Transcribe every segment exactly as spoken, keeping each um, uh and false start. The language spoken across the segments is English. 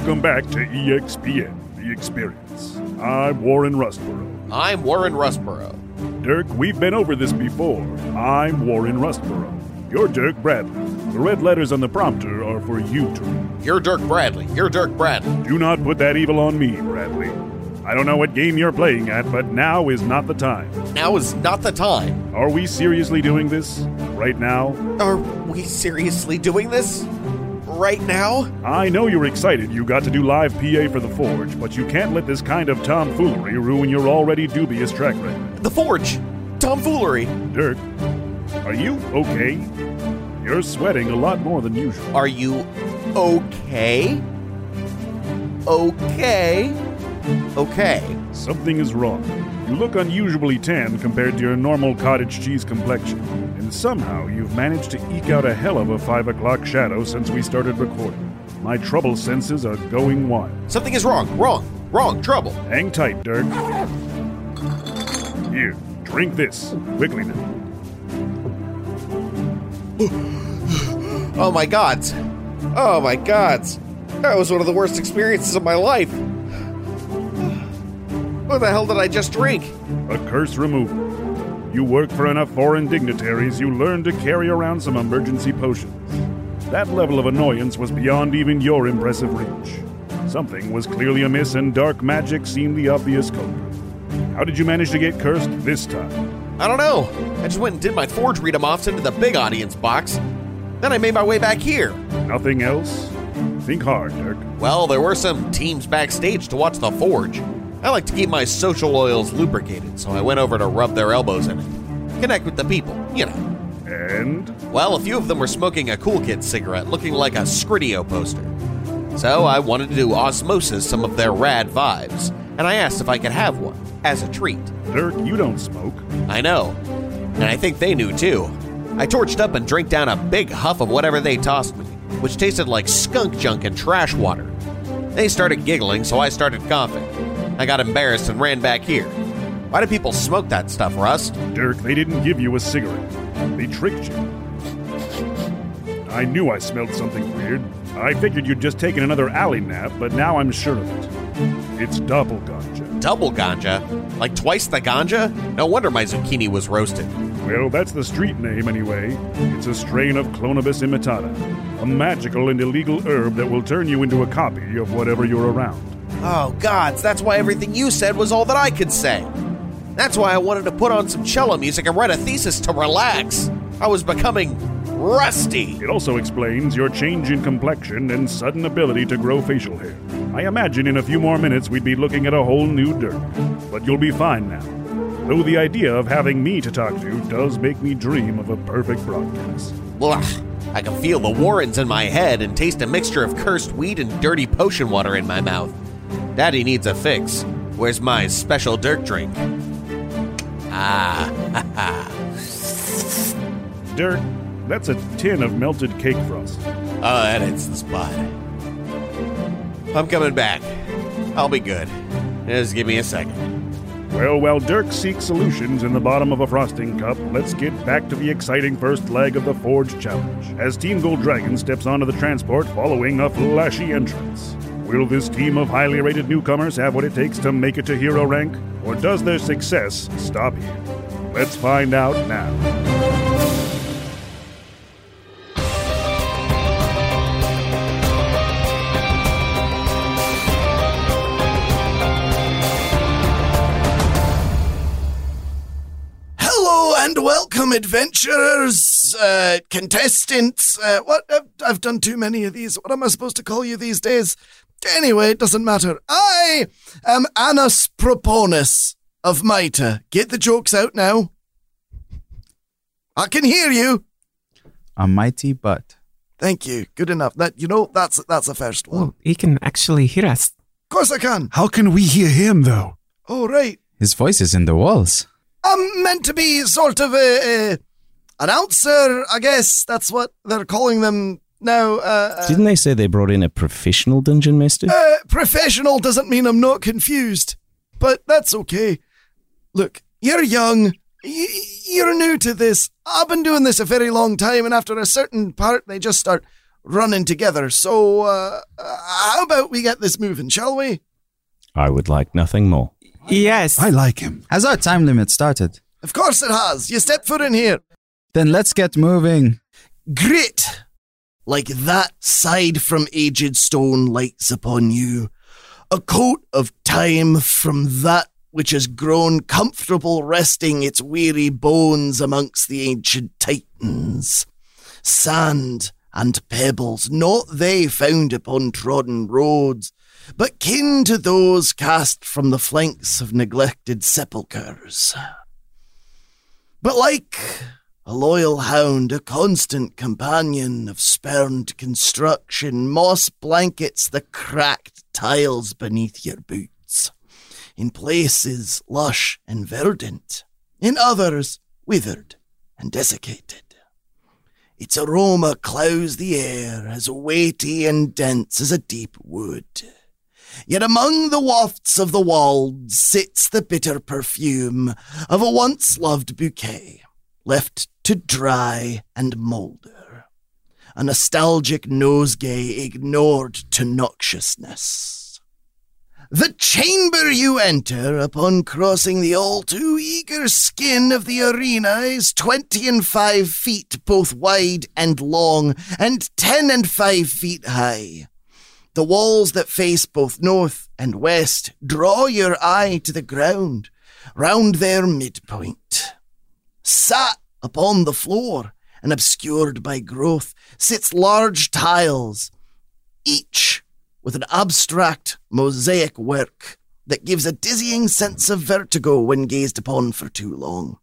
Welcome back to E X P N, The Experience. I'm Warren Rustborough. I'm Warren Rustborough. Dirk, we've been over this before. I'm Warren Rustborough. You're Dirk Bradley. The red letters on the prompter are for you to read. You're Dirk Bradley. You're Dirk Bradley. Do not put that evil on me, Bradley. I don't know what game you're playing at, but now is not the time. Now is not the time. Are we seriously doing this? Right now? Are we seriously doing this? Right now? I know you're excited you got to do live P A for the Forge, but you can't let this kind of tomfoolery ruin your already dubious track record. The Forge! Tomfoolery! Dirk, are you okay? You're sweating a lot more than usual. Are you okay? Okay? Okay. Something is wrong. You look unusually tan compared to your normal cottage cheese complexion, and somehow you've managed to eke out a hell of a five o'clock shadow since we started recording. My trouble senses are going wild. Something is wrong, wrong, wrong, trouble. Hang tight, Dirk. Here, drink this, quickly now. Oh my God. Oh my God. That was one of the worst experiences of my life. What the hell did I just drink? A curse removal. You work for enough foreign dignitaries, you learn to carry around some emergency potions. That level of annoyance was beyond even your impressive reach. Something was clearly amiss, and dark magic seemed the obvious culprit. How did you manage to get cursed this time? I don't know. I just went and did my Forge read-em-offs into the big audience box. Then I made my way back here. Nothing else? Think hard, Dirk. Well, there were some teams backstage to watch the Forge. I like to keep my social oils lubricated, so I went over to rub their elbows in it. Connect with the people, you know. And? Well, a few of them were smoking a Cool Kid cigarette looking like a Scridio poster. So I wanted to osmosis some of their rad vibes, and I asked if I could have one, as a treat. Dirk, you don't smoke. I know, and I think they knew too. I torched up and drank down a big huff of whatever they tossed me, which tasted like skunk junk and trash water. They started giggling, so I started coughing. I got embarrassed and ran back here. Why do people smoke that stuff, Rust? Dirk, they didn't give you a cigarette. They tricked you. I knew I smelled something weird. I figured you'd just taken another alley nap, but now I'm sure of it. It's double ganja. Double ganja? Like twice the ganja? No wonder my zucchini was roasted. Well, that's the street name anyway. It's a strain of Clonibus imitata, a magical and illegal herb that will turn you into a copy of whatever you're around. Oh, gods, that's why everything you said was all that I could say. That's why I wanted to put on some cello music and write a thesis to relax. I was becoming rusty. It also explains your change in complexion and sudden ability to grow facial hair. I imagine in a few more minutes we'd be looking at a whole new Dirk. But you'll be fine now. Though the idea of having me to talk to does make me dream of a perfect broadcast. Blah. I can feel the Warrens in my head and taste a mixture of cursed weed and dirty potion water in my mouth. Daddy needs a fix. Where's my special Dirk drink? Ah, ha ha. Dirk, that's a tin of melted cake frost. Oh, that hits the spot. I'm coming back. I'll be good. Just give me a second. Well, while Dirk seeks solutions in the bottom of a frosting cup, let's get back to the exciting first leg of the Forge Challenge, as Team Gold Dragon steps onto the transport following a flashy entrance. Will this team of highly rated newcomers have what it takes to make it to hero rank? Or does their success stop here? Let's find out now. And welcome, adventurers, uh, contestants. Uh, what? I've, I've done too many of these. What am I supposed to call you these days? Anyway, it doesn't matter. I am Annus Proponus of Maita. Get the jokes out now. I can hear you. A mighty butt. Thank you. Good enough. That you know, that's that's the first one. Oh, he can actually hear us. Of course I can. How can we hear him, though? Oh, right. His voice is in the walls. I'm meant to be sort of a, a announcer, I guess. That's what they're calling them now. Uh, uh, Didn't they say they brought in a professional dungeon master? Uh, professional doesn't mean I'm not confused, but that's okay. Look, you're young. Y- you're new to this. I've been doing this a very long time, and after a certain part, they just start running together. So, uh, how about we get this moving, shall we? I would like nothing more. Yes. I like him. Has our time limit started? Of course it has. You step foot in here. Then let's get moving. Grit, like that side from aged stone lights upon you. A coat of time from that which has grown comfortable resting its weary bones amongst the ancient titans. Sand and pebbles, not they found upon trodden roads, but kin to those cast from the flanks of neglected sepulchres. But like a loyal hound, a constant companion of spurned construction, moss blankets the cracked tiles beneath your boots. In places lush and verdant, in others withered and desiccated. Its aroma clouds the air, as weighty and dense as a deep wood. Yet among the wafts of the wolds sits the bitter perfume of a once-loved bouquet, left to dry and moulder. A nostalgic nosegay ignored to noxiousness. The chamber you enter upon crossing the all-too-eager skin of the arena is twenty and five feet both wide and long, and ten and five feet high. The walls that face both north and west draw your eye to the ground, round their midpoint. Sat upon the floor, and obscured by growth, sits large tiles, each with an abstract mosaic work that gives a dizzying sense of vertigo when gazed upon for too long.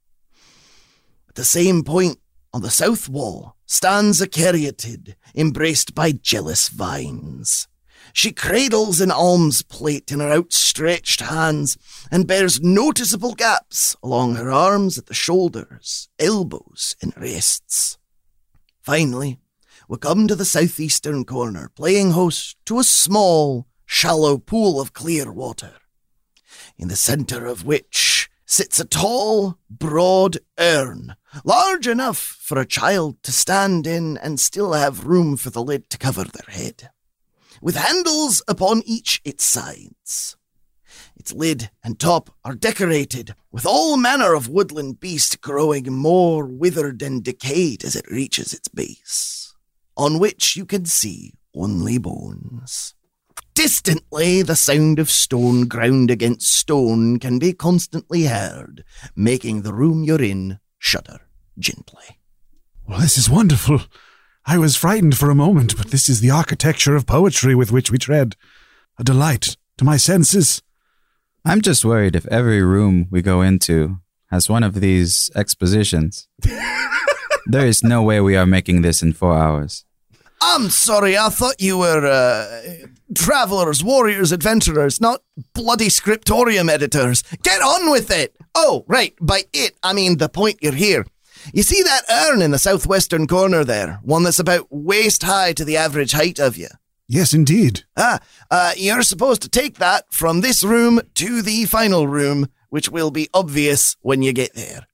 At the same point, on the south wall, stands a caryatid, embraced by jealous vines. She cradles an alms plate in her outstretched hands and bears noticeable gaps along her arms at the shoulders, elbows, and wrists. Finally, we come to the southeastern corner, playing host to a small, shallow pool of clear water, in the centre of which sits a tall, broad urn, large enough for a child to stand in and still have room for the lid to cover their head, with handles upon each its sides. Its lid and top are decorated with all manner of woodland beast growing more withered and decayed as it reaches its base, on which you can see only bones. Distantly, the sound of stone ground against stone can be constantly heard, making the room you're in shudder gently. Well, this is wonderful. I was frightened for a moment, but this is the architecture of poetry with which we tread. A delight to my senses. I'm just worried if every room we go into has one of these expositions. There is no way we are making this in four hours. I'm sorry, I thought you were uh, travelers, warriors, adventurers, not bloody scriptorium editors. Get on with it! Oh, right, by it, I mean the point you're here. You see that urn in the southwestern corner there? One that's about waist high to the average height of you? Yes, indeed. Ah, uh, you're supposed to take that from this room to the final room, which will be obvious when you get there.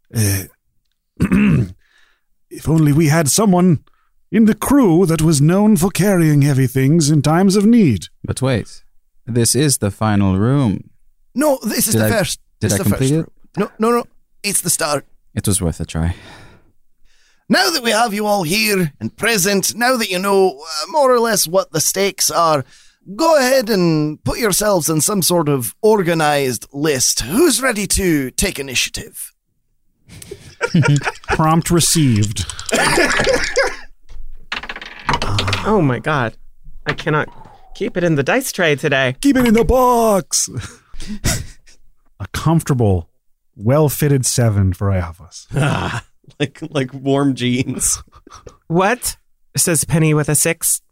Uh, if only we had someone in the crew that was known for carrying heavy things in times of need. But wait, this is the final room. No, this is Did the I- first. did this I is the complete first it? room. No, no, no. It's the start. It was worth a try. Now that we have you all here and present, now that you know uh, more or less what the stakes are, go ahead and put yourselves in some sort of organized list. Who's ready to take initiative? Prompt received. Oh my god. I cannot keep it in the dice tray today. Keep it in the box. A comfortable, well-fitted seven for Iavos. Ah, like like warm jeans. What? Says Penny with a six.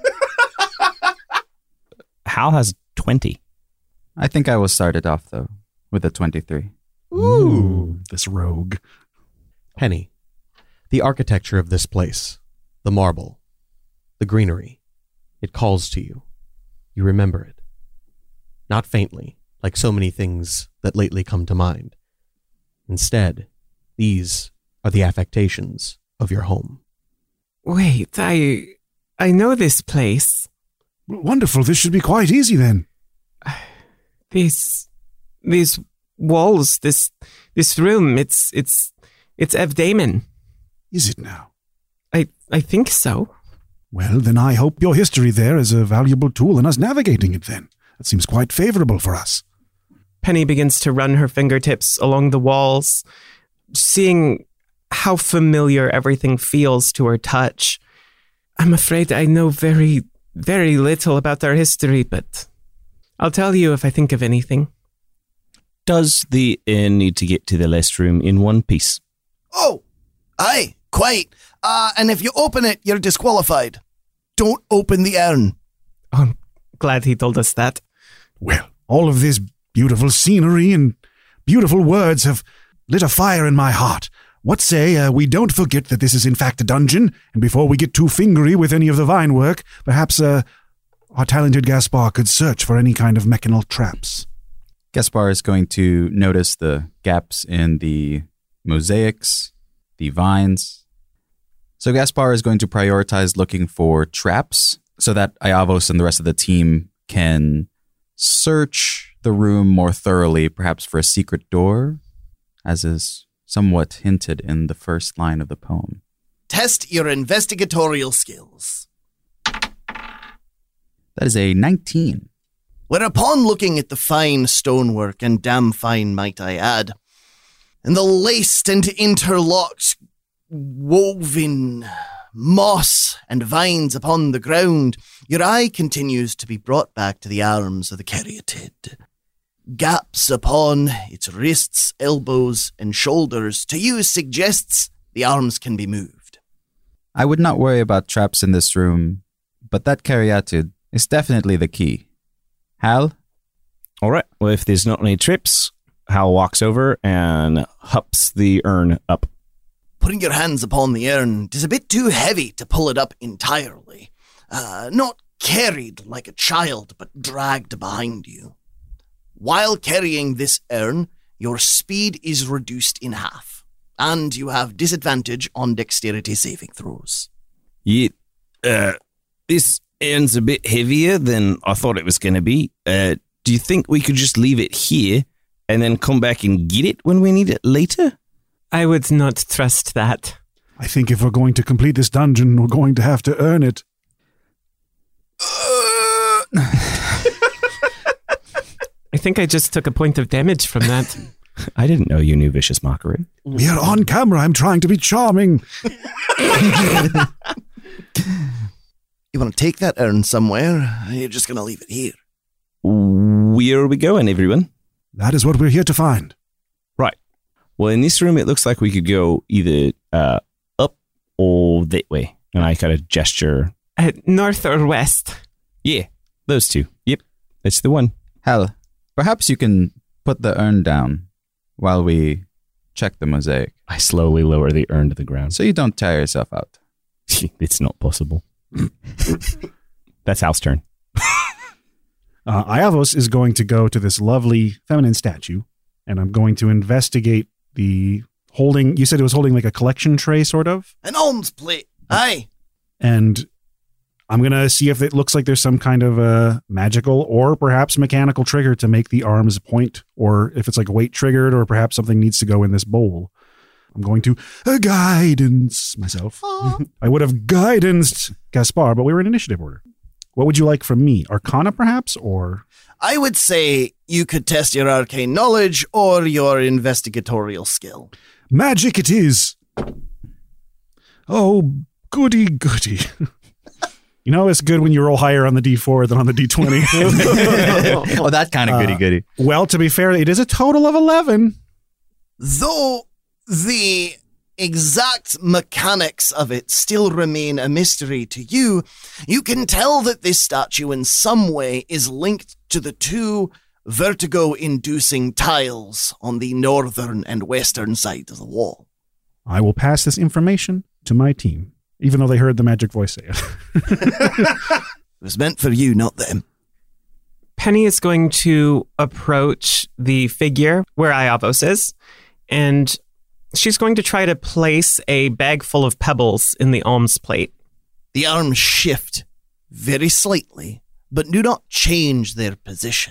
Hal has twenty. I think I will start it off, though, with a twenty-three. Ooh, this rogue. Penny, the architecture of this place, the marble, the greenery, it calls to you. You remember it. Not faintly, like so many things that lately come to mind. Instead, these are the affectations of your home. Wait, I... I know this place. Wonderful. This should be quite easy then. These, these walls, this, this room, it's, it's, it's Evdaemon. Is it now? I, I think so. Well, then I hope your history there is a valuable tool in us navigating it then. That seems quite favorable for us. Penny begins to run her fingertips along the walls, seeing how familiar everything feels to her touch. I'm afraid I know very, very little about their history, but I'll tell you if I think of anything. Does the inn need to get to the last room in one piece? Oh, aye, quite. Uh, and if you open it, you're disqualified. Don't open the urn. Oh, I'm glad he told us that. Well, all of this beautiful scenery and beautiful words have lit a fire in my heart. What say uh, we don't forget that this is in fact a dungeon, and before we get too fingery with any of the vine work, perhaps uh, our talented Gaspar could search for any kind of mechanal traps. Gaspar is going to notice the gaps in the mosaics, the vines. So Gaspar is going to prioritize looking for traps so that Iavos and the rest of the team can search the room more thoroughly, perhaps for a secret door, as is somewhat hinted in the first line of the poem. Test your investigatorial skills. That is a nineteen. Whereupon looking at the fine stonework, and damn fine might I add, and the laced and interlocked, woven moss and vines upon the ground, your eye continues to be brought back to the arms of the caryatid. Gaps upon its wrists, elbows, and shoulders to you suggests the arms can be moved. I would not worry about traps in this room, but that caryatid is definitely the key. Hal? All right. Well, if there's not any trips, Hal walks over and hups the urn up. Putting your hands upon the urn is a bit too heavy to pull it up entirely. Uh, not carried like a child, but dragged behind you. While carrying this urn, your speed is reduced in half, and you have disadvantage on dexterity saving throws. Yeah, uh, this urn's a bit heavier than I thought it was going to be. Uh, do you think we could just leave it here and then come back and get it when we need it later? I would not trust that. I think if we're going to complete this dungeon, we're going to have to earn it. I think I just took a point of damage from that. I didn't know you knew Vicious Mockery. We are on camera. I'm trying to be charming. You want to take that urn somewhere? Or you're just going to leave it here? Where are we going, everyone? That is what we're here to find. Right. Well, in this room, it looks like we could go either uh, up or that way. And I kind of gesture. Uh, north or west? Yeah, those two. Yep, that's the one. Hal, perhaps you can put the urn down while we check the mosaic. I slowly lower the urn to the ground. So you don't tire yourself out. It's not possible. That's Hal's turn. Uh, Iavos is going to go to this lovely feminine statue, and I'm going to investigate the holding. You said it was holding like a collection tray, sort of? An alms plate. Aye. And I'm going to see if it looks like there's some kind of a magical or perhaps mechanical trigger to make the arms point, or if it's like weight triggered, or perhaps something needs to go in this bowl. I'm going to uh, guidance myself. I would have guidanced Gaspar, but we were in initiative order. What would you like from me? Arcana, perhaps, or? I would say you could test your arcane knowledge or your investigatorial skill. Magic it is. Oh, goody, goody. You know, it's good when you roll higher on the D four than on the D twenty. Oh, that kind of goody goody. Uh, well, to be fair, it is a total of eleven. Though the exact mechanics of it still remain a mystery to you, you can tell that this statue in some way is linked to the two vertigo-inducing tiles on the northern and western side of the wall. I will pass this information to my team, even though they heard the magic voice say it. It was meant for you, not them. Penny is going to approach the figure where Iavos is, and she's going to try to place a bag full of pebbles in the alms plate. The arms shift very slightly, but do not change their position.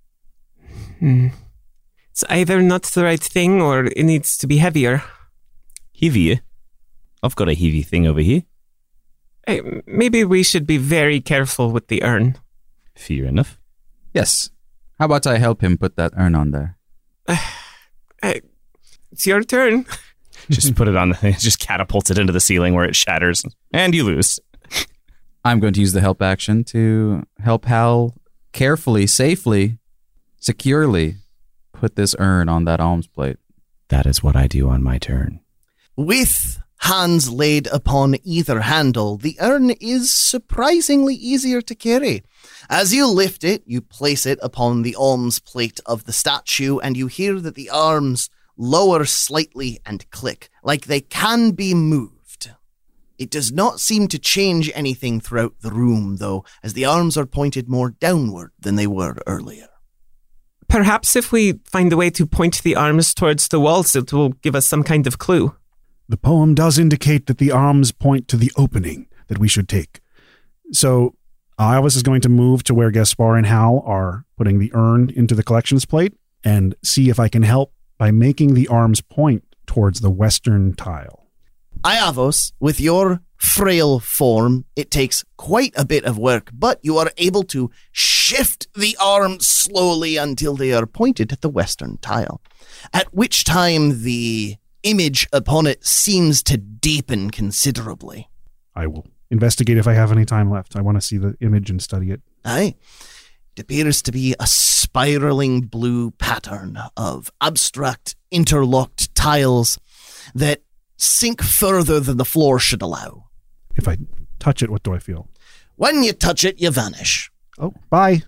Hmm. It's either not the right thing or it needs to be heavier. Heavier? I've got a heavy thing over here. Hey, maybe we should be very careful with the urn. Fair enough. Yes. How about I help him put that urn on there? Hey, it's your turn. Just put it on the just catapults it into the ceiling where it shatters, and you lose. I'm going to use the help action to help Hal carefully, safely, securely put this urn on that alms plate. That is what I do on my turn. With hands laid upon either handle, the urn is surprisingly easier to carry. As you lift it, you place it upon the alms plate of the statue, and you hear that the arms lower slightly and click, like they can be moved. It does not seem to change anything throughout the room, though, as the arms are pointed more downward than they were earlier. Perhaps if we find a way to point the arms towards the walls, it will give us some kind of clue. The poem does indicate that the arms point to the opening that we should take. So Iavos is going to move to where Gaspar and Hal are putting the urn into the collections plate and see if I can help by making the arms point towards the western tile. Iavos, with your frail form, it takes quite a bit of work, but you are able to shift the arms slowly until they are pointed at the western tile, at which time the image upon it seems to deepen considerably. I will investigate if I have any time left. I want to see the image and study it. Aye. It appears to be a spiraling blue pattern of abstract, interlocked tiles that sink further than the floor should allow. If I touch it, what do I feel? When you touch it, you vanish. Oh, bye.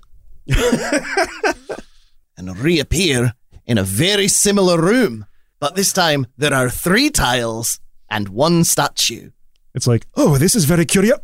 And reappear in a very similar room. But this time, there are three tiles and one statue. It's like, oh, this is very curious.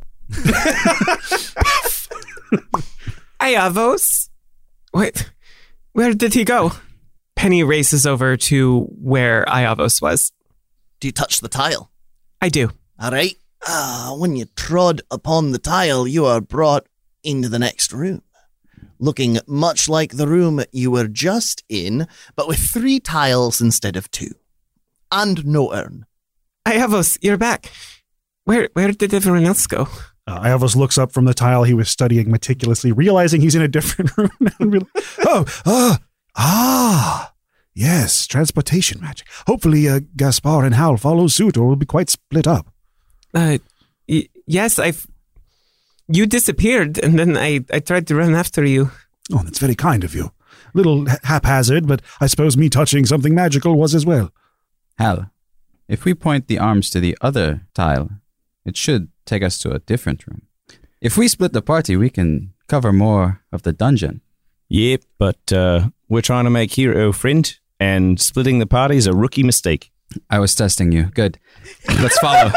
Iavos? Wait, where did he go? Penny races over to where Iavos was. Do you touch the tile? I do. All right. Ah, when you trod upon the tile, you are brought into the next room, looking much like the room you were just in, but with three tiles instead of two. And no urn. Iavos, you're back. Where where did everyone else go? Uh, Iavos looks up from the tile he was studying meticulously, realizing he's in a different room now. And be like, oh, ah, ah, yes, transportation magic. Hopefully uh, Gaspar and Hal follow suit or we'll be quite split up. Uh, y- yes, I've... You disappeared, and then I, I tried to run after you. Oh, that's very kind of you. A little haphazard, but I suppose me touching something magical was as well. Hal, if we point the arms to the other tile, it should take us to a different room. If we split the party, we can cover more of the dungeon. Yep, but uh, we're trying to make hero friend, and splitting the party is a rookie mistake. I was testing you. Good. Let's follow.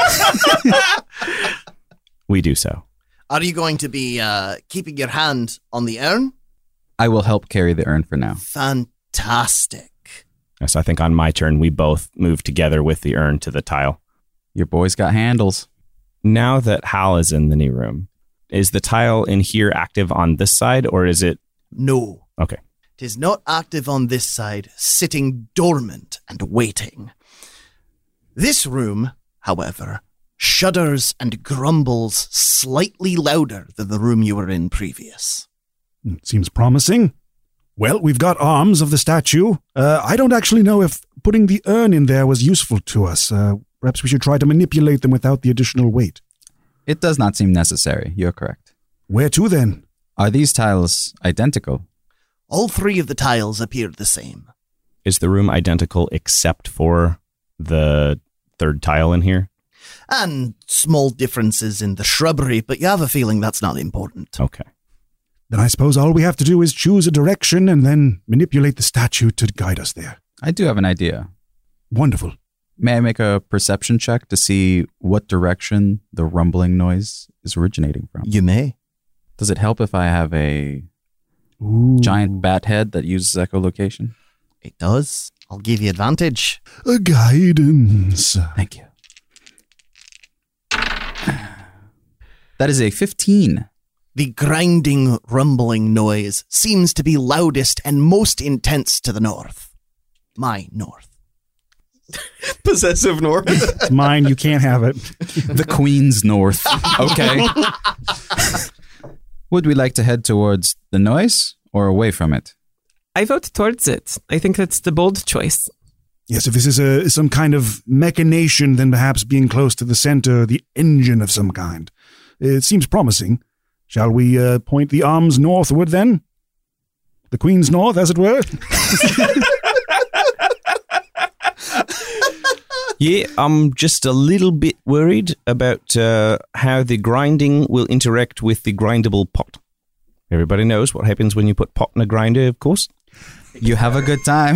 We do so. Are you going to be uh, keeping your hand on the urn? I will help carry the urn for now. Fantastic. Yes, I think on my turn, we both move together with the urn to the tile. Your boy's got handles. Now that Hal is in the new room, is the tile in here active on this side, or is it... No. Okay. It is not active on this side, sitting dormant and waiting. This room, however, shudders and grumbles slightly louder than the room you were in previous. Seems promising. Well, we've got arms of the statue. Uh, I don't actually know if putting the urn in there was useful to us. Uh, perhaps we should try to manipulate them without the additional weight. It does not seem necessary. You're correct. Where to then? Are these tiles identical? All three of the tiles appeared the same. Is the room identical except for the third tile in here? And small differences in the shrubbery, but you have a feeling that's not important. Okay. Then I suppose all we have to do is choose a direction and then manipulate the statue to guide us there. I do have an idea. Wonderful. May I make a perception check to see what direction the rumbling noise is originating from? You may. Does it help if I have a Ooh. giant bat head that uses echolocation? It does. I'll give you advantage. A guidance. Thank you. That is a fifteen. The grinding, rumbling noise seems to be loudest and most intense to the north. My north. Possessive north. It's mine. You can't have it. The Queen's North. Okay. Would we like to head towards the noise or away from it? I vote towards it. I think that's the bold choice. Yes, if this is a some kind of machination, then perhaps being close to the center, the engine of some kind. It seems promising. Shall we uh, point the arms northward then? The Queen's North, as it were? Yeah, I'm just a little bit worried about uh, how the grinding will interact with the grindable pot. Everybody knows what happens when you put pot in a grinder, of course. You have a good time.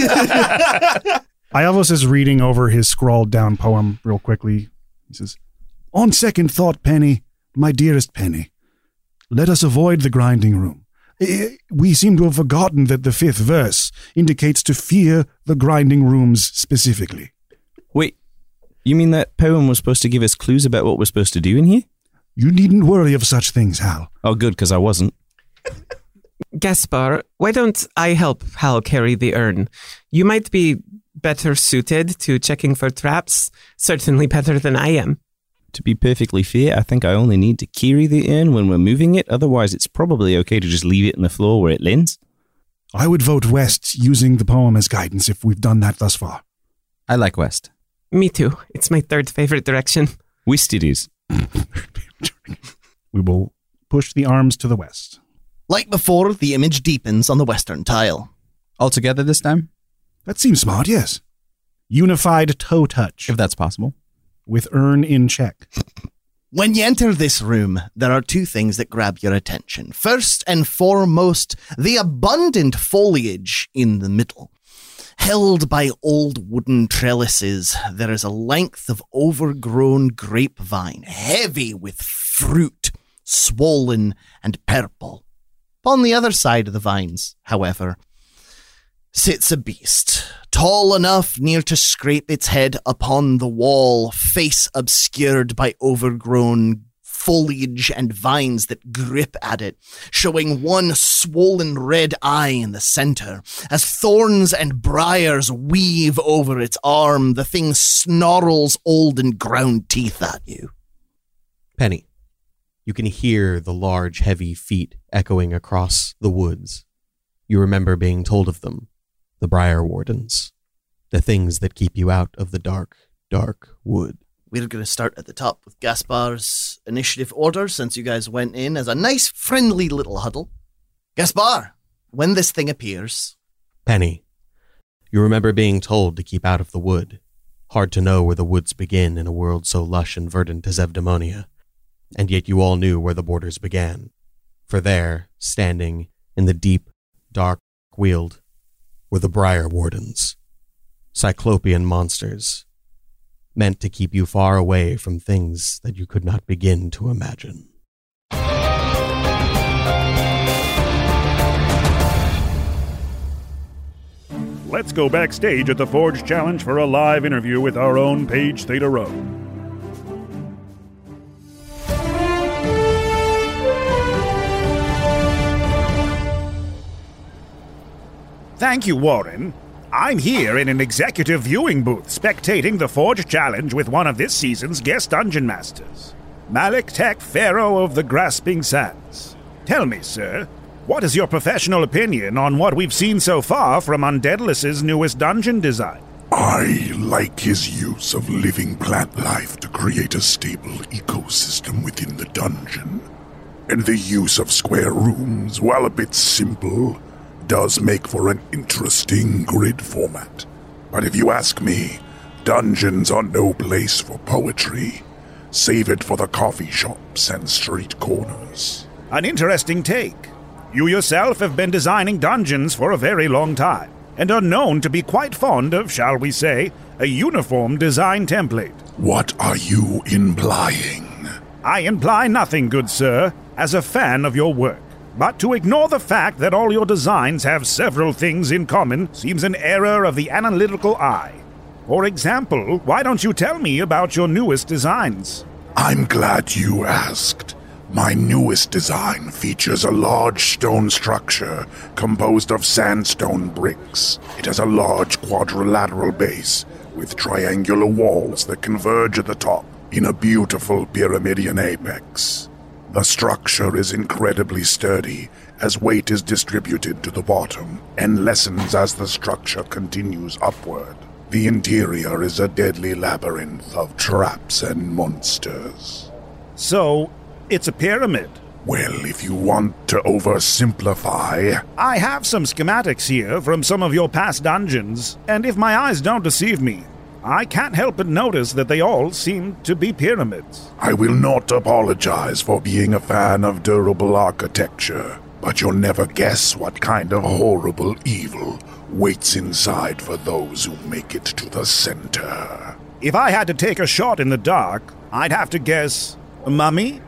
Iavos is reading over his scrawled down poem real quickly. He says, "On second thought, Penny, my dearest Penny, let us avoid the grinding room. We seem to have forgotten that the fifth verse indicates to fear the grinding rooms specifically." Wait, you mean that poem was supposed to give us clues about what we're supposed to do in here? You needn't worry of such things, Hal. Oh, good, because I wasn't. Gaspar, why don't I help Hal carry the urn? You might be better suited to checking for traps, certainly better than I am. To be perfectly fair, I think I only need to carry the urn when we're moving it. Otherwise, it's probably okay to just leave it in the floor where it lands. I would vote west using the poem as guidance if we've done that thus far. I like west. Me too. It's my third favorite direction. West it is. We will push the arms to the west. Like before, the image deepens on the western tile. All together this time? That seems smart, yes. Unified toe touch, If that's possible. with urn in check. When you enter this room, there are two things that grab your attention. First and foremost, the abundant foliage in the middle. Held by old wooden trellises, there is a length of overgrown grapevine, heavy with fruit, swollen and purple. Upon the other side of the vines, however, sits a beast, tall enough near to scrape its head upon the wall, face obscured by overgrown foliage and vines that grip at it, showing one swollen red eye in the center. As thorns and briars weave over its arm, the thing snarls old and ground teeth at you. Penny, you can hear the large, heavy feet echoing across the woods. You remember being told of them, the Briar Wardens, the things that keep you out of the dark, dark wood. We're going to start at the top with Gaspar's initiative order, since you guys went in as a nice, friendly little huddle. Gaspar, when this thing appears... Penny, you remember being told to keep out of the wood. Hard to know where the woods begin in a world so lush and verdant as Evdaimonia. And yet you all knew where the borders began. For there, standing in the deep, dark weald, were the Briar Wardens. Cyclopean monsters, meant to keep you far away from things that you could not begin to imagine. Let's go backstage at the Forge Challenge for a live interview with our own Paige Theta Rowe. Thank you, Warren. I'm here in an executive viewing booth spectating the Forge Challenge with one of this season's guest dungeon masters, Malik Tech, Pharaoh of the Grasping Sands. Tell me, sir, what is your professional opinion on what we've seen so far from Undeadless's newest dungeon design? I like his use of living plant life to create a stable ecosystem within the dungeon. And the use of square rooms, while a bit simple, does make for an interesting grid format. But if you ask me, dungeons are no place for poetry. Save it for the coffee shops and street corners. An interesting take. You yourself have been designing dungeons for a very long time, and are known to be quite fond of, shall we say, a uniform design template. What are you implying? I imply nothing, good sir, as a fan of your work. But to ignore the fact that all your designs have several things in common seems an error of the analytical eye. For example, why don't you tell me about your newest designs? I'm glad you asked. My newest design features a large stone structure composed of sandstone bricks. It has a large quadrilateral base with triangular walls that converge at the top in a beautiful pyramidian apex. The structure is incredibly sturdy as weight is distributed to the bottom and lessens as the structure continues upward. The interior is a deadly labyrinth of traps and monsters. So, it's a pyramid. Well, if you want to oversimplify... I have some schematics here from some of your past dungeons, and if my eyes don't deceive me, I can't help but notice that they all seem to be pyramids. I will not apologize for being a fan of durable architecture, but you'll never guess what kind of horrible evil waits inside for those who make it to the center. If I had to take a shot in the dark, I'd have to guess a mummy?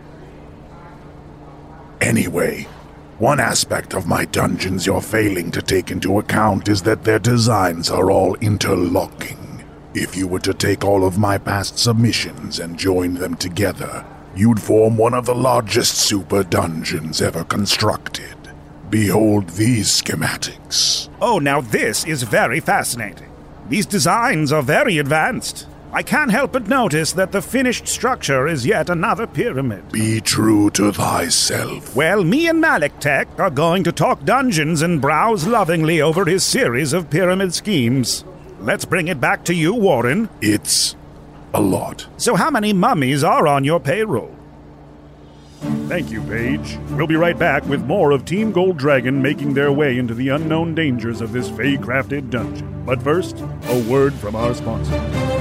Anyway, one aspect of my dungeons you're failing to take into account is that their designs are all interlocking. If you were to take all of my past submissions and join them together, you'd form one of the largest super dungeons ever constructed. Behold these schematics. Oh, now this is very fascinating. These designs are very advanced. I can't help but notice that the finished structure is yet another pyramid. Be true to thyself. Well, me and Malik Tech are going to talk dungeons and browse lovingly over his series of pyramid schemes. Let's bring it back to you, Warren. It's a lot. So how many mummies are on your payroll? Thank you, Paige. We'll be right back with more of Team Gold Dragon making their way into the unknown dangers of this Fae-crafted dungeon. But first, a word from our sponsor.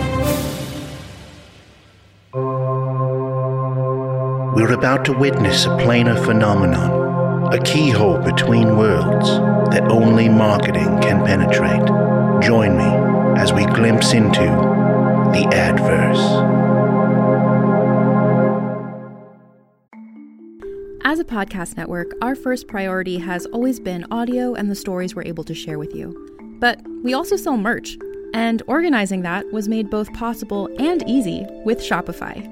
We're about to witness a planar phenomenon, a keyhole between worlds that only marketing can penetrate. Join me as we glimpse into the Adverse. As a podcast network, our first priority has always been audio and the stories we're able to share with you. But we also sell merch, and organizing that was made both possible and easy with Shopify.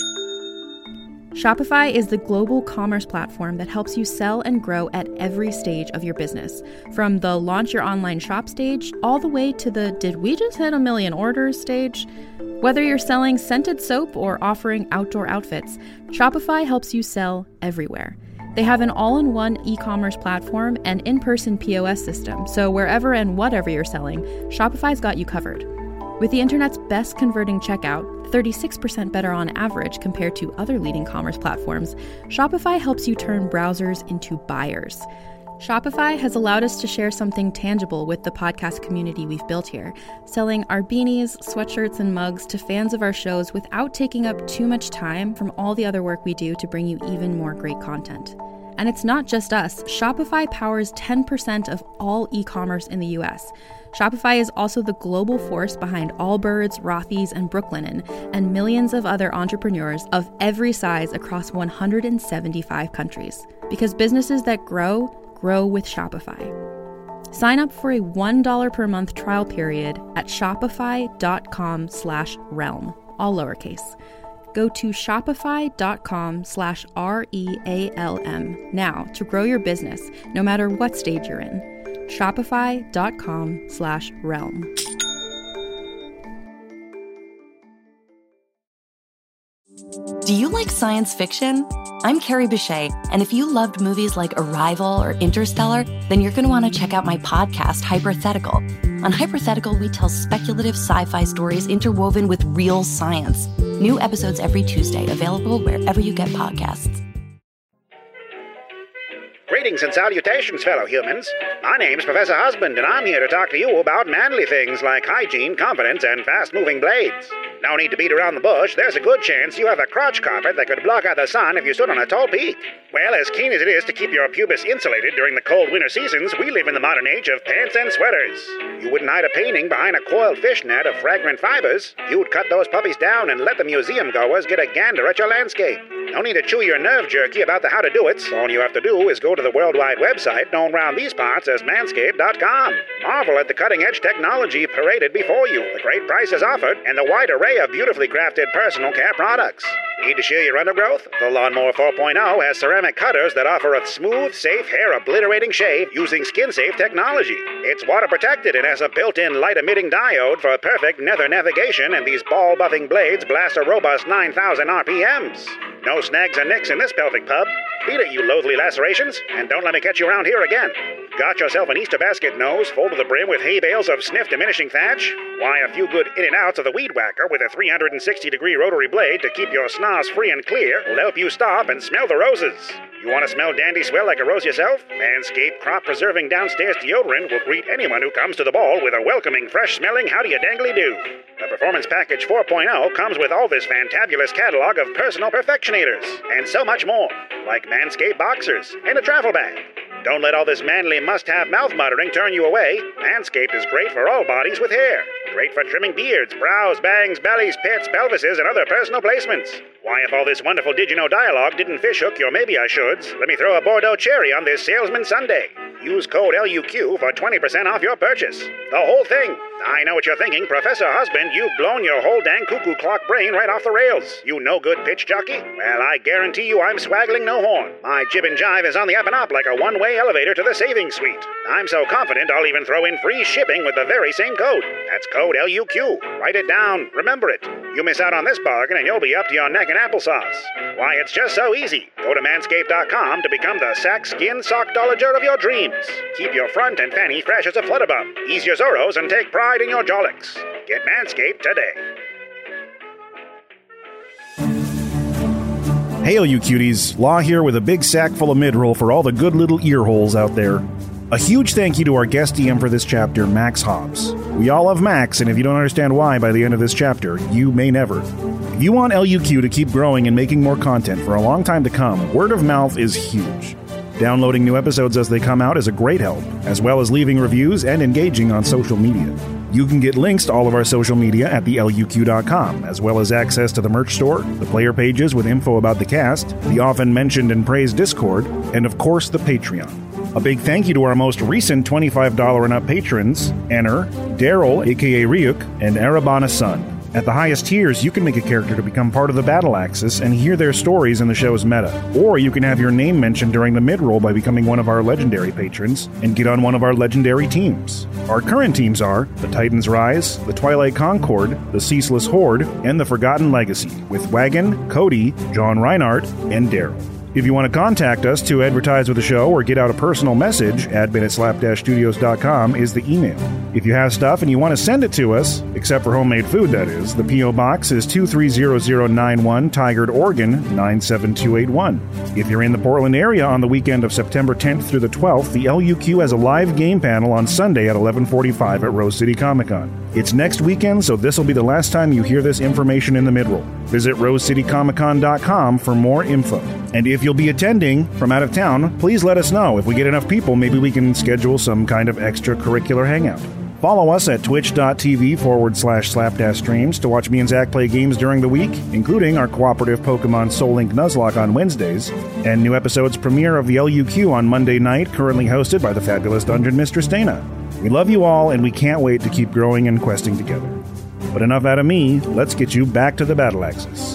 Shopify is the global commerce platform that helps you sell and grow at every stage of your business, from the launch your online shop stage all the way to the did we just hit a million orders stage. Whether you're selling scented soap or offering outdoor outfits, Shopify helps you sell everywhere. They have an all-in-one e-commerce platform and in-person P O S system, so wherever and whatever you're selling, Shopify's got you covered. With the internet's best converting checkout, thirty-six percent better on average compared to other leading commerce platforms, Shopify helps you turn browsers into buyers. Shopify has allowed us to share something tangible with the podcast community we've built here, selling our beanies, sweatshirts, and mugs to fans of our shows without taking up too much time from all the other work we do to bring you even more great content. And it's not just us. Shopify powers ten percent of all e-commerce in the U S. Shopify is also the global force behind Allbirds, Rothy's, and Brooklinen, and millions of other entrepreneurs of every size across one hundred seventy-five countries. Because businesses that grow, grow with Shopify. Sign up for a one dollar per month trial period at shopify.com slash realm, all lowercase. Go to shopify.com slash R-E-A-L-M now to grow your business, no matter what stage you're in. Shopify.com slash realm. Do you like science fiction? I'm Carrie Bechet, and if you loved movies like Arrival or Interstellar, then you're going to want to check out my podcast, Hypothetical. On Hypothetical, we tell speculative sci-fi stories interwoven with real science. New episodes every Tuesday, available wherever you get podcasts. Greetings and salutations, fellow humans. My name's Professor Husband, and I'm here to talk to you about manly things like hygiene, confidence, and fast-moving blades. No need to beat around the bush. There's a good chance you have a crotch carpet that could block out the sun if you stood on a tall peak. Well, as keen as it is to keep your pubis insulated during the cold winter seasons, we live in the modern age of pants and sweaters. You wouldn't hide a painting behind a coiled fishnet of fragrant fibers. You'd cut those puppies down and let the museum goers get a gander at your landscape. No need to chew your nerve jerky about the how to do it. All you have to do is go to the worldwide website known around these parts as manscaped dot com. Marvel at the cutting-edge technology paraded before you, the great prices offered, and the wide array of beautifully crafted personal care products. Need to shear your undergrowth? The Lawnmower four point oh has ceramic cutters that offer a smooth, safe, hair-obliterating shave using skin-safe technology. It's water-protected and has a built-in light-emitting diode for perfect nether navigation, and these ball-buffing blades blast a robust nine thousand R P Ms. No snags or nicks in this pelvic pub. Beat it, you loathly lacerations, and don't let me catch you around here again. Got yourself an Easter basket nose full to the brim with hay bales of sniff diminishing thatch? Why, a few good in and outs of the weed whacker with a three hundred sixty degree rotary blade to keep your snaz free and clear will help you stop and smell the roses. You want to smell dandy swell like a rose yourself? Manscaped crop-preserving downstairs deodorant will greet anyone who comes to the ball with a welcoming, fresh-smelling howdy-a-dangly-do. The Performance Package four point oh comes with all this fantabulous catalog of personal perfectionators, and so much more, like Manscaped boxers and a travel bag. Don't let all this manly must-have mouth muttering turn you away. Manscaped is great for all bodies with hair. Great for trimming beards, brows, bangs, bellies, pits, pelvises, and other personal placements. Why, if all this wonderful did-you-know dialogue didn't fishhook your maybe-I-shoulds, let me throw a Bordeaux cherry on this salesman Sunday. Use code L U Q for twenty percent off your purchase. The whole thing. I know what you're thinking. Professor Husband, you've blown your whole dang cuckoo clock brain right off the rails. You no-good pitch jockey. Well, I guarantee you I'm swaggling no horn. My jib and jive is on the up and up like a one-way elevator to the savings suite. I'm so confident I'll even throw in free shipping with the very same code. That's code L U Q. Write it down. Remember it. You miss out on this bargain and you'll be up to your neck in applesauce. Why, it's just so easy. Go to manscaped dot com to become the sack skin sockdologer of your dreams. Keep your front and fanny fresh as a flutterbum. Ease your Zorros and take pride in your jollicks. Get Manscaped today. Hail, you cuties. Law here with a big sack full of mid-roll for all the good little ear holes out there. A huge thank you to our guest D M for this chapter, Max Hobbs. We all love Max, and if you don't understand why by the end of this chapter, you may never. If you want L U Q to keep growing and making more content for a long time to come, word of mouth is huge. Downloading new episodes as they come out is a great help, as well as leaving reviews and engaging on social media. You can get links to all of our social media at the L U Q dot com, as well as access to the merch store, the player pages with info about the cast, the often mentioned and praised Discord, and of course the Patreon. A big thank you to our most recent twenty-five dollars and up patrons, Enner, Daryl, aka Ryuk, and Arabana Sun. At the highest tiers, you can make a character to become part of the Battle Axis and hear their stories in the show's meta. Or you can have your name mentioned during the mid-roll by becoming one of our legendary patrons and get on one of our legendary teams. Our current teams are the Titans Rise, the Twilight Concord, the Ceaseless Horde, and the Forgotten Legacy, with Wagon, Cody, John Reinhardt, and Daryl. If you want to contact us to advertise with the show or get out a personal message, admin at slap dash studios dot com is the email. If you have stuff and you want to send it to us, except for homemade food that is, the P O Box is two three zero zero nine one, Tigard, Oregon nine seven two eight one. If you're in the Portland area on the weekend of September tenth through the twelfth, the L U Q has a live game panel on Sunday at eleven forty-five at Rose City Comic Con. It's next weekend, so this will be the last time you hear this information in the mid-roll. Visit rose city comic con dot com for more info. And if you'll be attending from out of town, please let us know. If we get enough people, maybe we can schedule some kind of extracurricular hangout. Follow us at twitch.tv forward slash slapdash streams to watch me and Zach play games during the week, including our cooperative Pokemon Soul Link Nuzlocke on Wednesdays, and new episodes premiere of the L U Q on Monday night, currently hosted by the fabulous Dungeon Mistress Dana. We love you all, and we can't wait to keep growing and questing together. But enough out of me, let's get you back to the Battle Axis.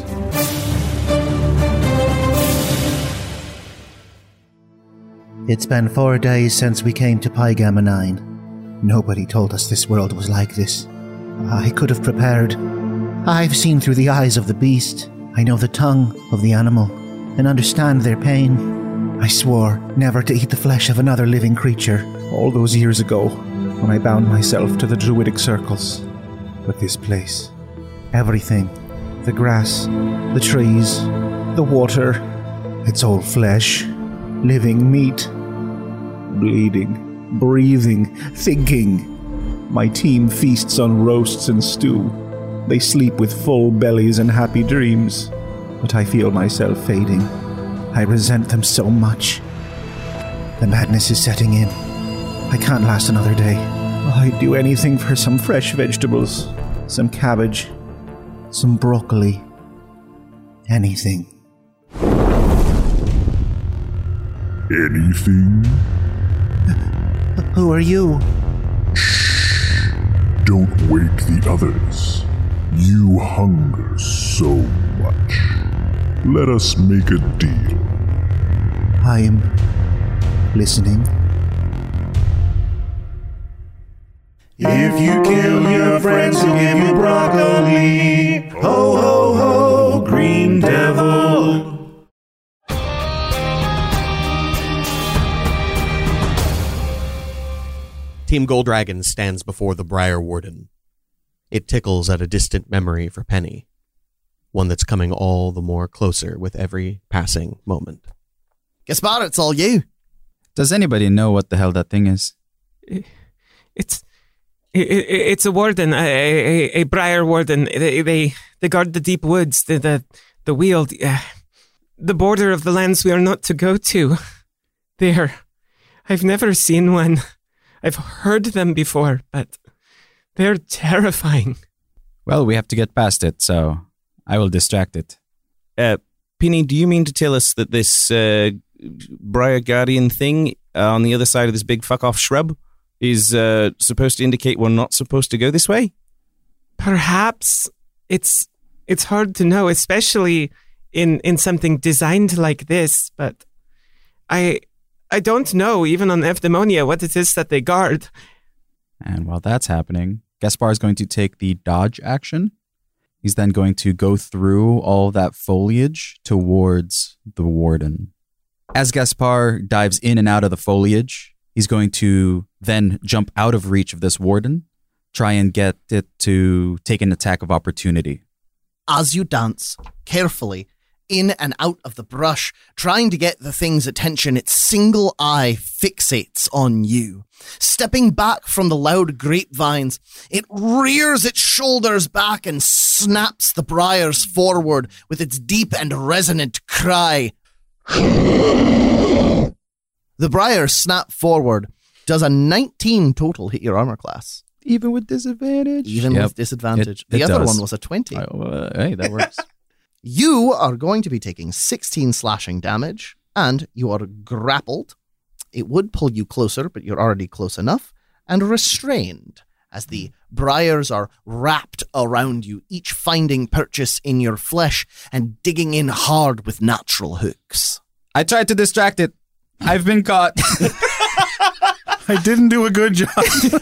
It's been four days since we came to Pygama nine. Nobody told us this world was like this. I could have prepared. I've seen through the eyes of the beast. I know the tongue of the animal and understand their pain. I swore never to eat the flesh of another living creature all those years ago when I bound myself to the druidic circles. But this place, everything, the grass, the trees, the water, it's all flesh, living meat, bleeding, breathing, thinking. My team feasts on roasts and stew. They sleep with full bellies and happy dreams. But I feel myself fading. I resent them so much. The madness is setting in. I can't last another day. I'd do anything for some fresh vegetables, some cabbage, some broccoli, anything. Anything? Who are you? Shh. Don't wake the others. You hunger so much. Let us make a deal. I am listening. If you kill your friends, he'll give you broccoli. Ho, ho, ho, Green Devil. Team Gold Dragon stands before the Briar Warden. It tickles at a distant memory for Penny, one that's coming all the more closer with every passing moment. Gaspar, it's all you. Does anybody know what the hell that thing is? It's it, it, it's a warden, a, a, a Briar Warden. They, they they guard the deep woods, the the, the Weald, uh, the border of the lands we are not to go to. There, I've never seen one. I've heard them before, but they're terrifying. Well, we have to get past it, so I will distract it. Uh, Penny, do you mean to tell us that this uh, Briar Guardian thing uh, on the other side of this big fuck-off shrub is uh, supposed to indicate we're not supposed to go this way? Perhaps. It's it's hard to know, especially in, in something designed like this, but I I don't know, even on Evdaimonia, what it is that they guard. And while that's happening, Gaspar is going to take the dodge action. He's then going to go through all that foliage towards the warden. As Gaspar dives in and out of the foliage, he's going to then jump out of reach of this warden, try and get it to take an attack of opportunity. As you dance, carefully, in and out of the brush, trying to get the thing's attention, its single eye fixates on you. Stepping back from the loud grapevines, it rears its shoulders back and snaps the briars forward with its deep and resonant cry. The briars snap forward. Does a nineteen total hit your armor class? Even with disadvantage? Even Yep. with disadvantage. It- the it other does. one was a twenty. Uh, well, hey, that works. You are going to be taking sixteen slashing damage, and you are grappled. It would pull you closer, but you're already close enough, and restrained, as the briars are wrapped around you, each finding purchase in your flesh and digging in hard with natural hooks. I tried to distract it. I've been caught. I didn't do a good job.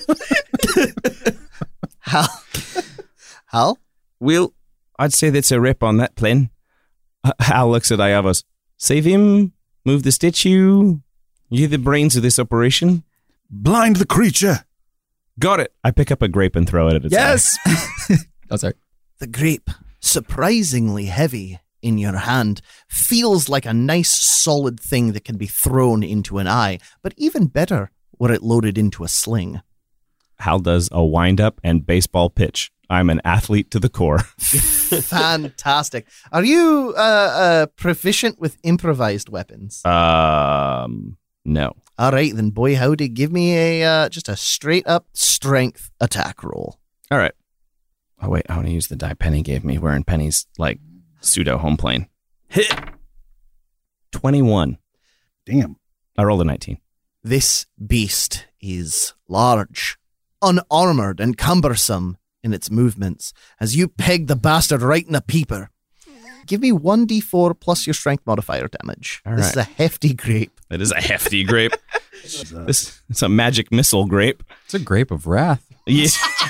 Hal? Hal? Well, I'd say that's a rip on that plan. H- Hal looks at Iavos. Save him, move the statue. You the brains of this operation. Blind the creature. Got it. I pick up a grape and throw it at its Yes. eye. Oh, sorry. The grape, surprisingly heavy in your hand, feels like a nice solid thing that can be thrown into an eye, but even better were it loaded into a sling. Hal does a wind-up and baseball pitch. I'm an athlete to the core. Fantastic. Are you uh, uh, proficient with improvised weapons? Um, no. All right, then, boy howdy, give me a uh, just a straight up strength attack roll. All right. Oh, wait, I want to use the die Penny gave me. We're in Penny's, like, pseudo home plane. Hit! twenty-one. Damn. I rolled a nineteen. This beast is large, unarmored, and cumbersome in its movements as you peg the bastard right in the peeper. Give me one d four plus your strength modifier damage. All this right. is a hefty grape. That is a hefty grape. This It's a magic missile grape. It's a grape of wrath. Yeah.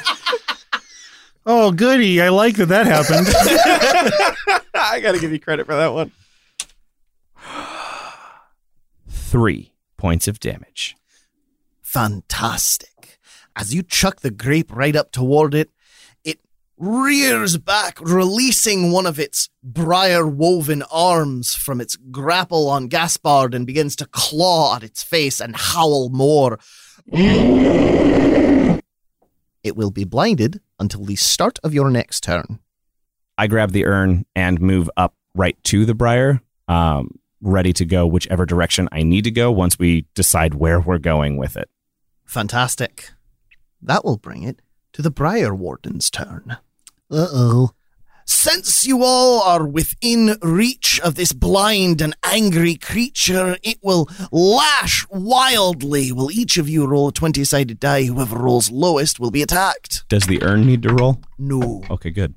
Oh, goody. I like that that happened. I gotta give you credit for that one. Three points of damage. Fantastic. As you chuck the grape right up toward it, it rears back, releasing one of its briar-woven arms from its grapple on Gaspard and begins to claw at its face and howl more. It will be blinded until the start of your next turn. I grab the urn and move up right to the briar, um, ready to go whichever direction I need to go once we decide where we're going with it. Fantastic. That will bring it to the Briar Warden's turn. Uh-oh. Since you all are within reach of this blind and angry creature, it will lash wildly. Will each of you roll a twenty-sided die? Whoever rolls lowest will be attacked. Does the urn need to roll? No. Okay, good.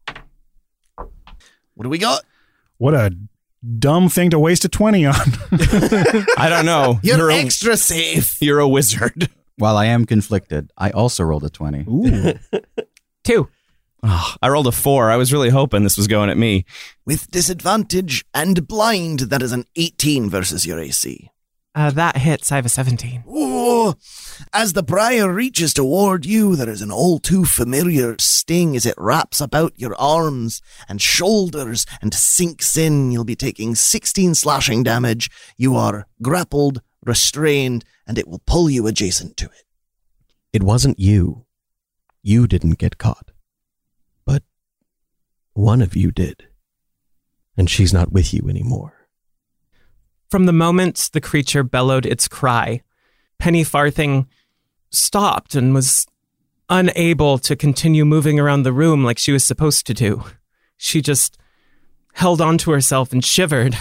What do we got? What a dumb thing to waste a twenty on. I don't know. You're, You're a- extra safe. You're a wizard. While I am conflicted, I also rolled a twenty. Ooh. Two. Oh, I rolled a four. I was really hoping this was going at me. With disadvantage and blind, that is an eighteen versus your A C. Uh, that hits. I have a seventeen. Ooh. As the briar reaches toward you, there is an all too familiar sting as it wraps about your arms and shoulders and sinks in. You'll be taking sixteen slashing damage. You are grappled, restrained, and it will pull you adjacent to it. It wasn't you. You didn't get caught. But one of you did. And she's not with you anymore. From the moment the creature bellowed its cry, Penny Farthing stopped and was unable to continue moving around the room like she was supposed to do. She just held onto herself and shivered.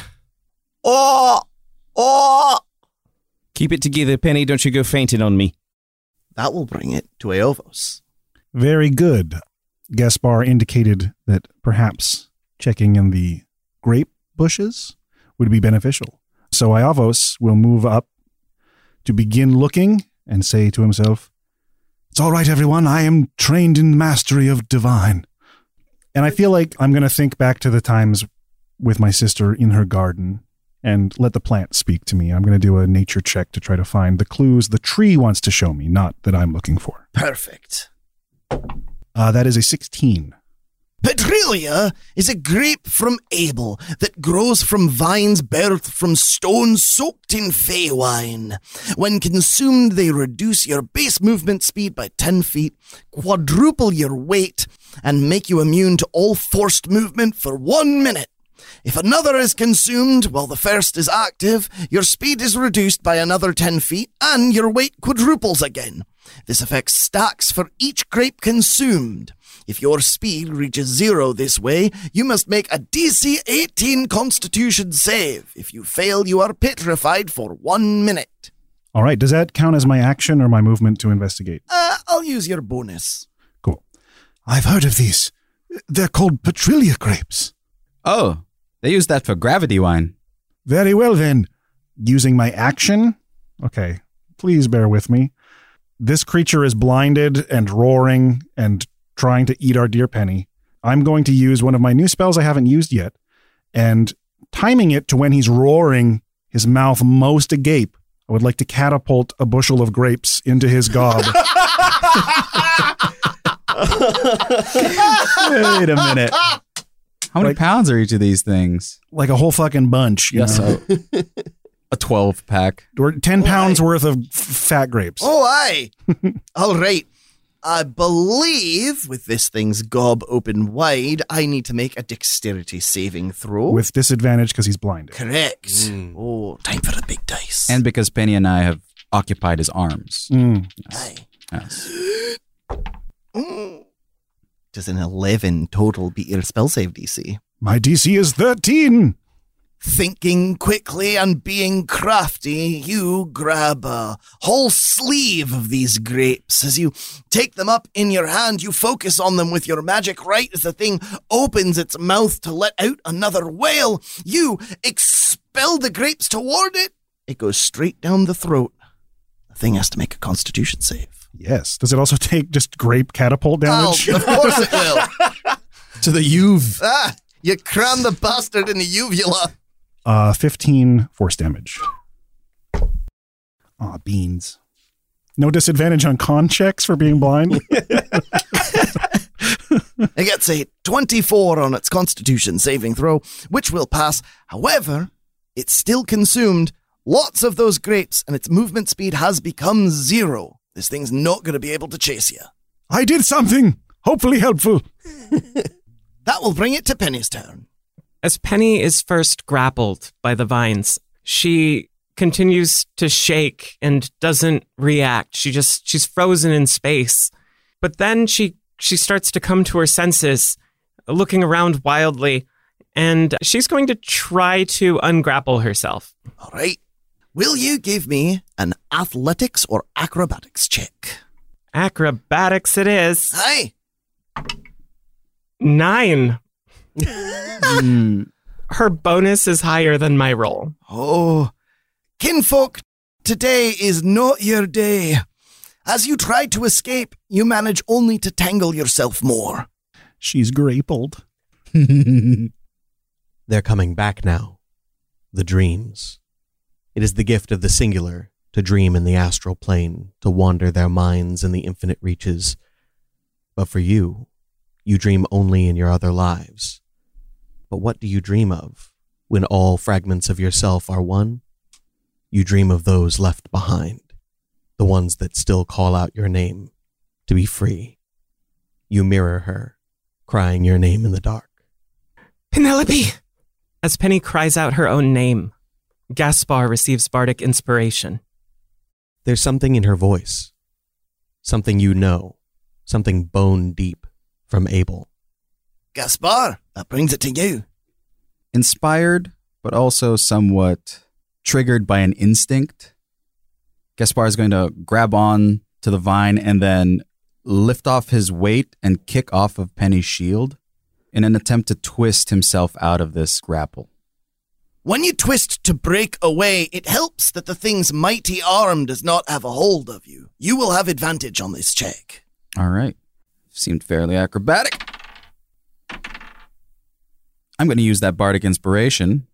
Oh! Oh! Keep it together, Penny. Don't you go fainting on me. That will bring it to Eovos. Very good. Gaspar indicated that perhaps checking in the grape bushes would be beneficial. So Iavos will move up to begin looking and say to himself, "It's all right, everyone. I am trained in mastery of divine." And I feel like I'm going to think back to the times with my sister in her garden and let the plant speak to me. I'm going to do a nature check to try to find the clues the tree wants to show me, not that I'm looking for. Perfect. Uh, that is a sixteen. Petralia is a grape from Abel that grows from vines birthed from stones soaked in fey wine. When consumed, they reduce your base movement speed by ten feet, quadruple your weight, and make you immune to all forced movement for one minute. If another is consumed while the first is active, your speed is reduced by another ten feet and your weight quadruples again. This effect stacks for each grape consumed. If your speed reaches zero this way, you must make a D C eighteen Constitution save. If you fail, you are petrified for one minute. All right. Does that count as my action or my movement to investigate? Uh, I'll use your bonus. Cool. I've heard of these. They're called Petralia grapes. Oh, they use that for gravity wine. Very well, then. Using my action? Okay. Please bear with me. This creature is blinded and roaring and trying to eat our dear Penny. I'm going to use one of my new spells I haven't used yet, and timing it to when he's roaring, his mouth most agape, I would like to catapult a bushel of grapes into his gob. Wait a minute. How many Like- pounds are each of these things? Like a whole fucking bunch. You Yes, know? a, a twelve pack. Or ten Oh, pounds aye. worth of f- fat grapes. Oh, aye. All right. I believe with this thing's gob open wide, I need to make a dexterity saving throw. With disadvantage because he's blinded. Correct. Oh, time for a big dice. And because Penny and I have occupied his arms. Mm. Aye. Yes. Mm. Does an eleven total beat your spell save D C? My D C is thirteen. Thinking quickly and being crafty, you grab a whole sleeve of these grapes. As you take them up in your hand, you focus on them with your magic right as the thing opens its mouth to let out another wail. You expel the grapes toward it. It goes straight down the throat. The thing has to make a constitution save. Yes. Does it also take just grape catapult damage? Oh, of course it will. To the Uve. Ah, you cram the bastard in the uvula. Uh, fifteen force damage. Aw, beans. No disadvantage on con checks for being blind? It gets a twenty-four on its constitution saving throw, which will pass. However, it's still consumed lots of those grapes, and its movement speed has become zero. This thing's not going to be able to chase you. I did something, hopefully helpful. That will bring it to Penny's turn. As Penny is first grappled by the vines, she continues to shake and doesn't react. She just, she's frozen in space. But then she, she starts to come to her senses. looking around wildly, and she's going to try to ungrapple herself. All right. Will you give me an athletics or acrobatics check? Acrobatics it is. Aye. Nine. Her bonus is higher than my roll. Oh, kinfolk, today is not your day. As you try to escape, you manage only to tangle yourself more. She's grappled. They're coming back now. The dreams. It is the gift of the singular to dream in the astral plane, to wander their minds in the infinite reaches. But for you, you dream only in your other lives. But what do you dream of when all fragments of yourself are one? You dream of those left behind, the ones that still call out your name to be free. You mirror her, crying your name in the dark. Penelope! As Penny cries out her own name, Gaspar receives bardic inspiration. There's something in her voice, something you know, something bone deep from Abel. Gaspar, that brings it to you. Inspired, but also somewhat triggered by an instinct, Gaspar is going to grab on to the vine and then lift off his weight and kick off of Penny's shield in an attempt to twist himself out of this grapple. When you twist to break away, it helps that the thing's mighty arm does not have a hold of you. You will have advantage on this check. All right. Seemed fairly acrobatic. I'm going to use that bardic inspiration.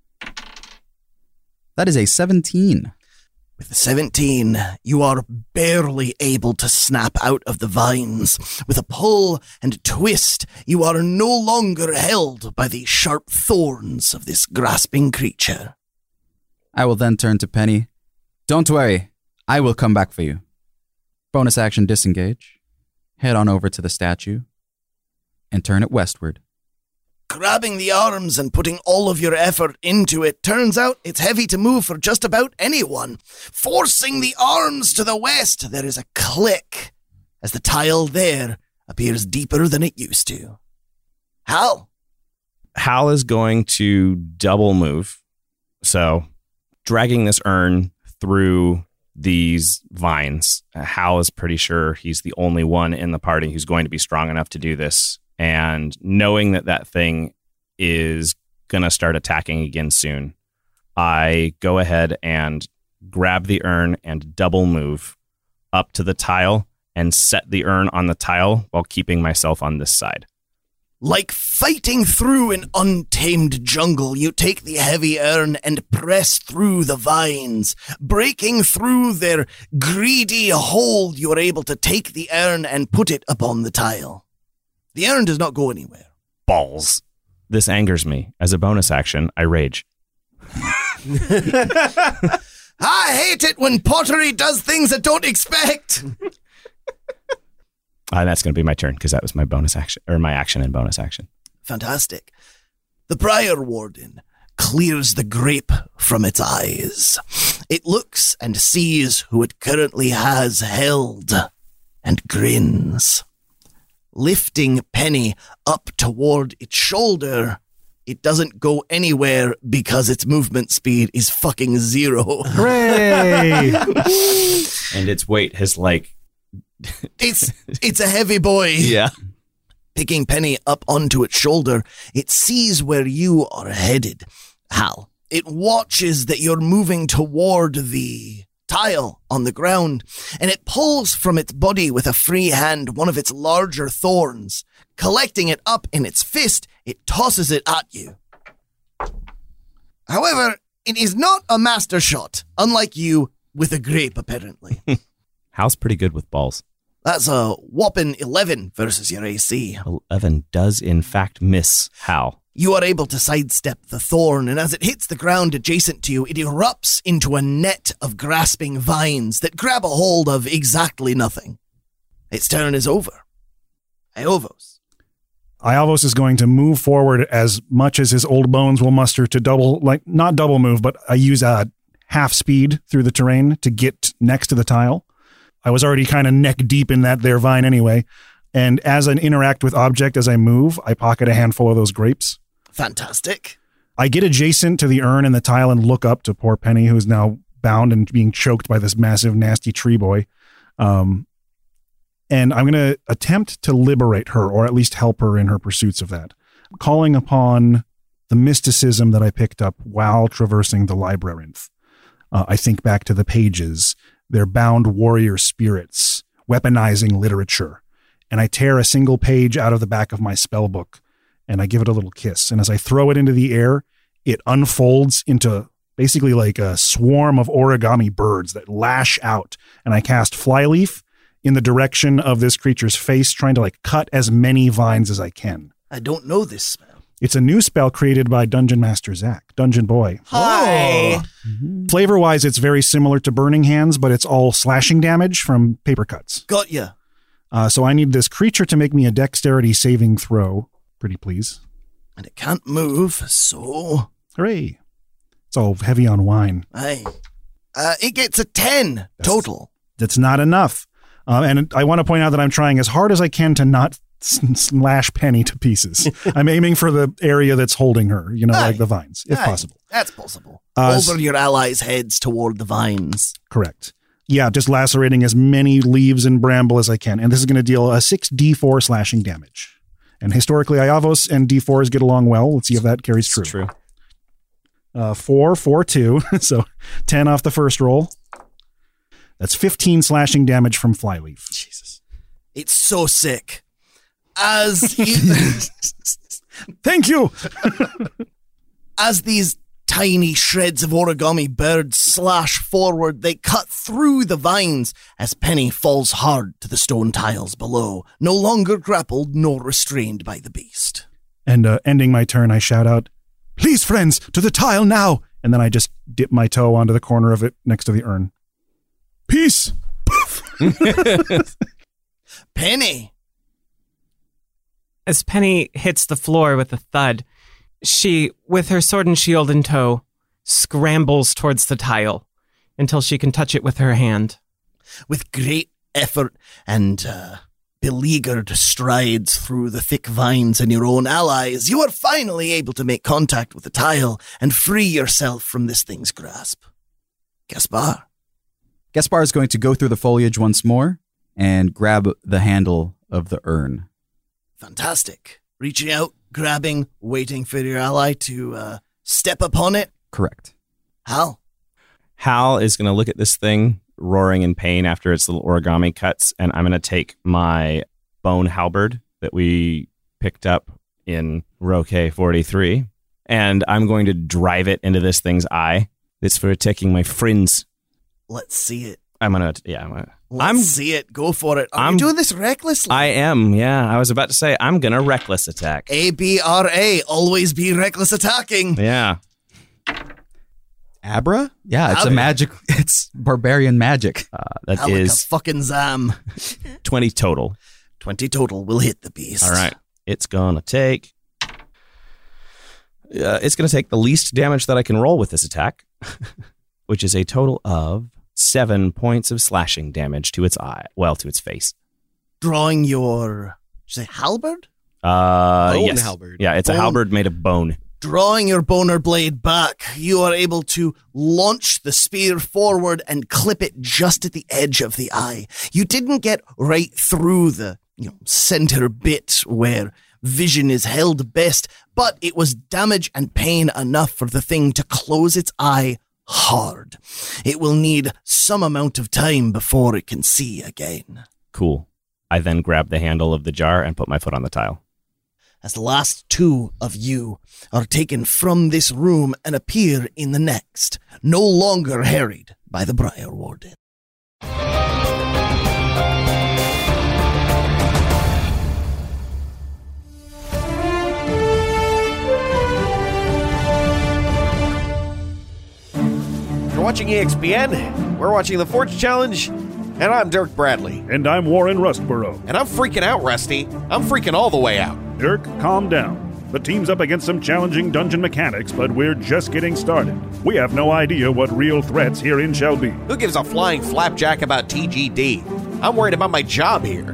That is a seventeen. With a seventeen, you are barely able to snap out of the vines. With a pull and a twist, you are no longer held by the sharp thorns of this grasping creature. I will then turn to Penny. Don't worry, I will come back for you. Bonus action disengage. Head on over to the statue and turn it westward. Grabbing the arms and putting all of your effort into it, turns out it's heavy to move for just about anyone. Forcing the arms to the west, there is a click as the tile there appears deeper than it used to. Hal? Hal is going to double move. So, dragging this urn through these vines. Hal is pretty sure he's the only one in the party who's going to be strong enough to do this. And knowing that that thing is going to start attacking again soon, I go ahead and grab the urn and double move up to the tile and set the urn on the tile while keeping myself on this side. Like fighting through an untamed jungle, you take the heavy urn and press through the vines. Breaking through their greedy hold, you are able to take the urn and put it upon the tile. The urn does not go anywhere. Balls. This angers me. As a bonus action, I rage. I hate it when pottery does things I don't expect. Uh, that's going to be my turn because that was my bonus action, or my action and bonus action. Fantastic. The Briar Warden clears the grape from its eyes. It looks and sees who it currently has held and grins. Lifting Penny up toward its shoulder, it doesn't go anywhere because its movement speed is fucking zero. Hooray! And its weight has like... it's it's a heavy boy. Yeah. Picking Penny up onto its shoulder, it sees where you are headed. Hal, it watches that you're moving toward the tile on the ground, and it pulls from its body with a free hand one of its larger thorns. Collecting it up in its fist, it tosses it at you. However, it is not a master shot, unlike you with a grape, apparently. Hal's pretty good with balls. That's a whopping eleven versus your A C. eleven does, in fact, miss Hal. You are able to sidestep the thorn, and as it hits the ground adjacent to you, it erupts into a net of grasping vines that grab a hold of exactly nothing. Its turn is over. Iovos. Iovos is going to move forward as much as his old bones will muster to double, like, not double move, but I use a half speed through the terrain to get next to the tile. I was already kind of neck deep in that there vine anyway. And as I interact with object as I move, I pocket a handful of those grapes. Fantastic. I get adjacent to the urn and the tile and look up to poor Penny, who's now bound and being choked by this massive, nasty tree boy. Um, and I'm going to attempt to liberate her, or at least help her in her pursuits of that, calling upon the mysticism that I picked up while traversing the labyrinth. Uh, I think back to the pages, their bound warrior spirits, weaponizing literature. And I tear a single page out of the back of my spell book, and I give it a little kiss. And as I throw it into the air, it unfolds into basically like a swarm of origami birds that lash out. And I cast Flyleaf in the direction of this creature's face, trying to like cut as many vines as I can. I don't know this spell. It's a new spell created by Dungeon Master Zach, Dungeon Boy. Hi. Mm-hmm. Flavor-wise, it's very similar to Burning Hands, but it's all slashing damage from paper cuts. Got ya. Uh, so I need this creature to make me a dexterity saving throw. Pretty please. And it can't move, so... Hooray. It's all heavy on wine. Aye. Uh, it gets a ten that's, total. That's not enough. Uh, and I want to point out that I'm trying as hard as I can to not slash Penny to pieces. I'm aiming for the area that's holding her, you know, Aye. like the vines, if Aye. possible. That's possible. Uh, Over your allies' heads toward the vines. Correct. Yeah, just lacerating as many leaves and bramble as I can. And this is going to deal a six d four slashing damage. And historically, Iavos and d fours get along well. Let's see if that carries true. True. Uh, four, four, two. So ten off the first roll. That's fifteen slashing damage from Flyleaf. Jesus. It's so sick. As you, Thank you. as these tiny shreds of origami birds slash forward, they cut through the vines as Penny falls hard to the stone tiles below, no longer grappled nor restrained by the beast. And uh, ending my turn, I shout out, "Please, friends, to the tile now!" And then I just dip my toe onto the corner of it next to the urn. Peace! Penny! As Penny hits the floor with a thud, she, with her sword and shield in tow, scrambles towards the tile until she can touch it with her hand. With great effort and uh, beleaguered strides through the thick vines and your own allies, you are finally able to make contact with the tile and free yourself from this thing's grasp. Gaspar. Gaspar is going to go through the foliage once more and grab the handle of the urn. Fantastic. Reaching out, grabbing, waiting for your ally to uh, step upon it. Correct. Hal? Hal is going to look at this thing, roaring in pain after its little origami cuts, and I'm going to take my bone halberd that we picked up in Roque forty-three, and I'm going to drive it into this thing's eye. It's for attacking my friends. Let's see it. I'm going to, yeah, I'm going to. Let's I'm, see it. Go for it. Are I'm you doing this recklessly? I am, yeah. I was about to say, I'm going to reckless attack. A B R A, always be reckless attacking. Yeah. Abra? Yeah, it's Abra. a magic. It's barbarian magic. Uh, that Alaka is fucking Zam. twenty total. twenty total will hit the beast. All right. It's going to take... Uh, it's going to take the least damage that I can roll with this attack, which is a total of seven points of slashing damage to its eye. Well, to its face. Drawing your, did you say halberd? Uh, Bone yes. halberd. Yeah, it's Bone. a halberd made of bone. Drawing your boner blade back, you are able to launch the spear forward and clip it just at the edge of the eye. You didn't get right through the, you know, center bit where vision is held best, but it was damage and pain enough for the thing to close its eye hard. It will need some amount of time before it can see again. Cool. I then grab the handle of the jar and put my foot on the tile. As the last two of you are taken from this room and appear in the next, no longer harried by the Briar Warden. You're watching E X P N, we're watching the Forge Challenge, and I'm Dirk Bradley. And I'm Warren Rustborough. And I'm freaking out, Rusty. I'm freaking all the way out. Dirk, calm down. The team's up against some challenging dungeon mechanics, but we're just getting started. We have no idea what real threats herein shall be. Who gives a flying flapjack about T G D? I'm worried about my job here. This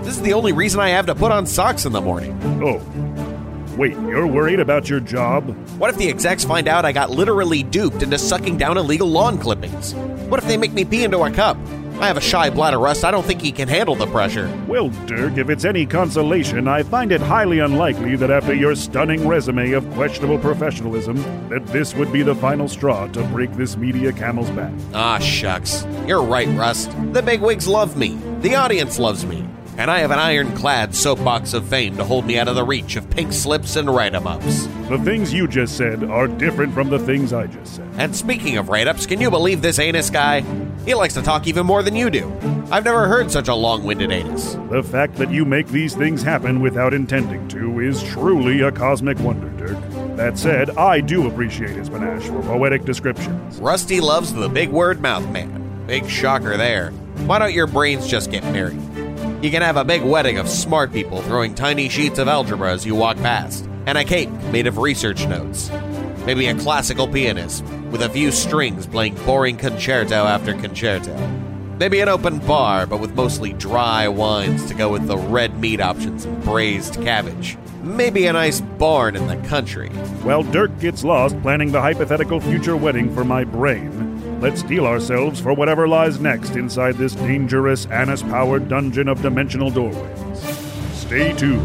This is the only reason I have to put on socks in the morning. Oh. Wait, you're worried about your job? What if the execs find out I got literally duped into sucking down illegal lawn clippings? What if they make me pee into a cup? I have a shy bladder, Rust. I don't think he can handle the pressure. Well, Dirk, if it's any consolation, I find it highly unlikely that after your stunning resume of questionable professionalism, that this would be the final straw to break this media camel's back. Ah, shucks. You're right, Rust. The bigwigs love me. The audience loves me. And I have an ironclad soapbox of fame to hold me out of the reach of pink slips and write-em-ups. The things you just said are different from the things I just said. And speaking of write-ups, can you believe this anus guy? He likes to talk even more than you do. I've never heard such a long-winded anus. The fact that you make these things happen without intending to is truly a cosmic wonder, Dirk. That said, I do appreciate his panache for poetic descriptions. Rusty loves the big word mouth man. Big shocker there. Why don't your brains just get married? You can have a big wedding of smart people throwing tiny sheets of algebra as you walk past, and a cake made of research notes. Maybe a classical pianist with a few strings playing boring concerto after concerto. Maybe an open bar, but with mostly dry wines to go with the red meat options and braised cabbage. Maybe a nice barn in the country. While Dirk gets lost planning the hypothetical future wedding for my brain, let's steel ourselves for whatever lies next inside this dangerous, anise-powered dungeon of dimensional doorways. Stay tuned.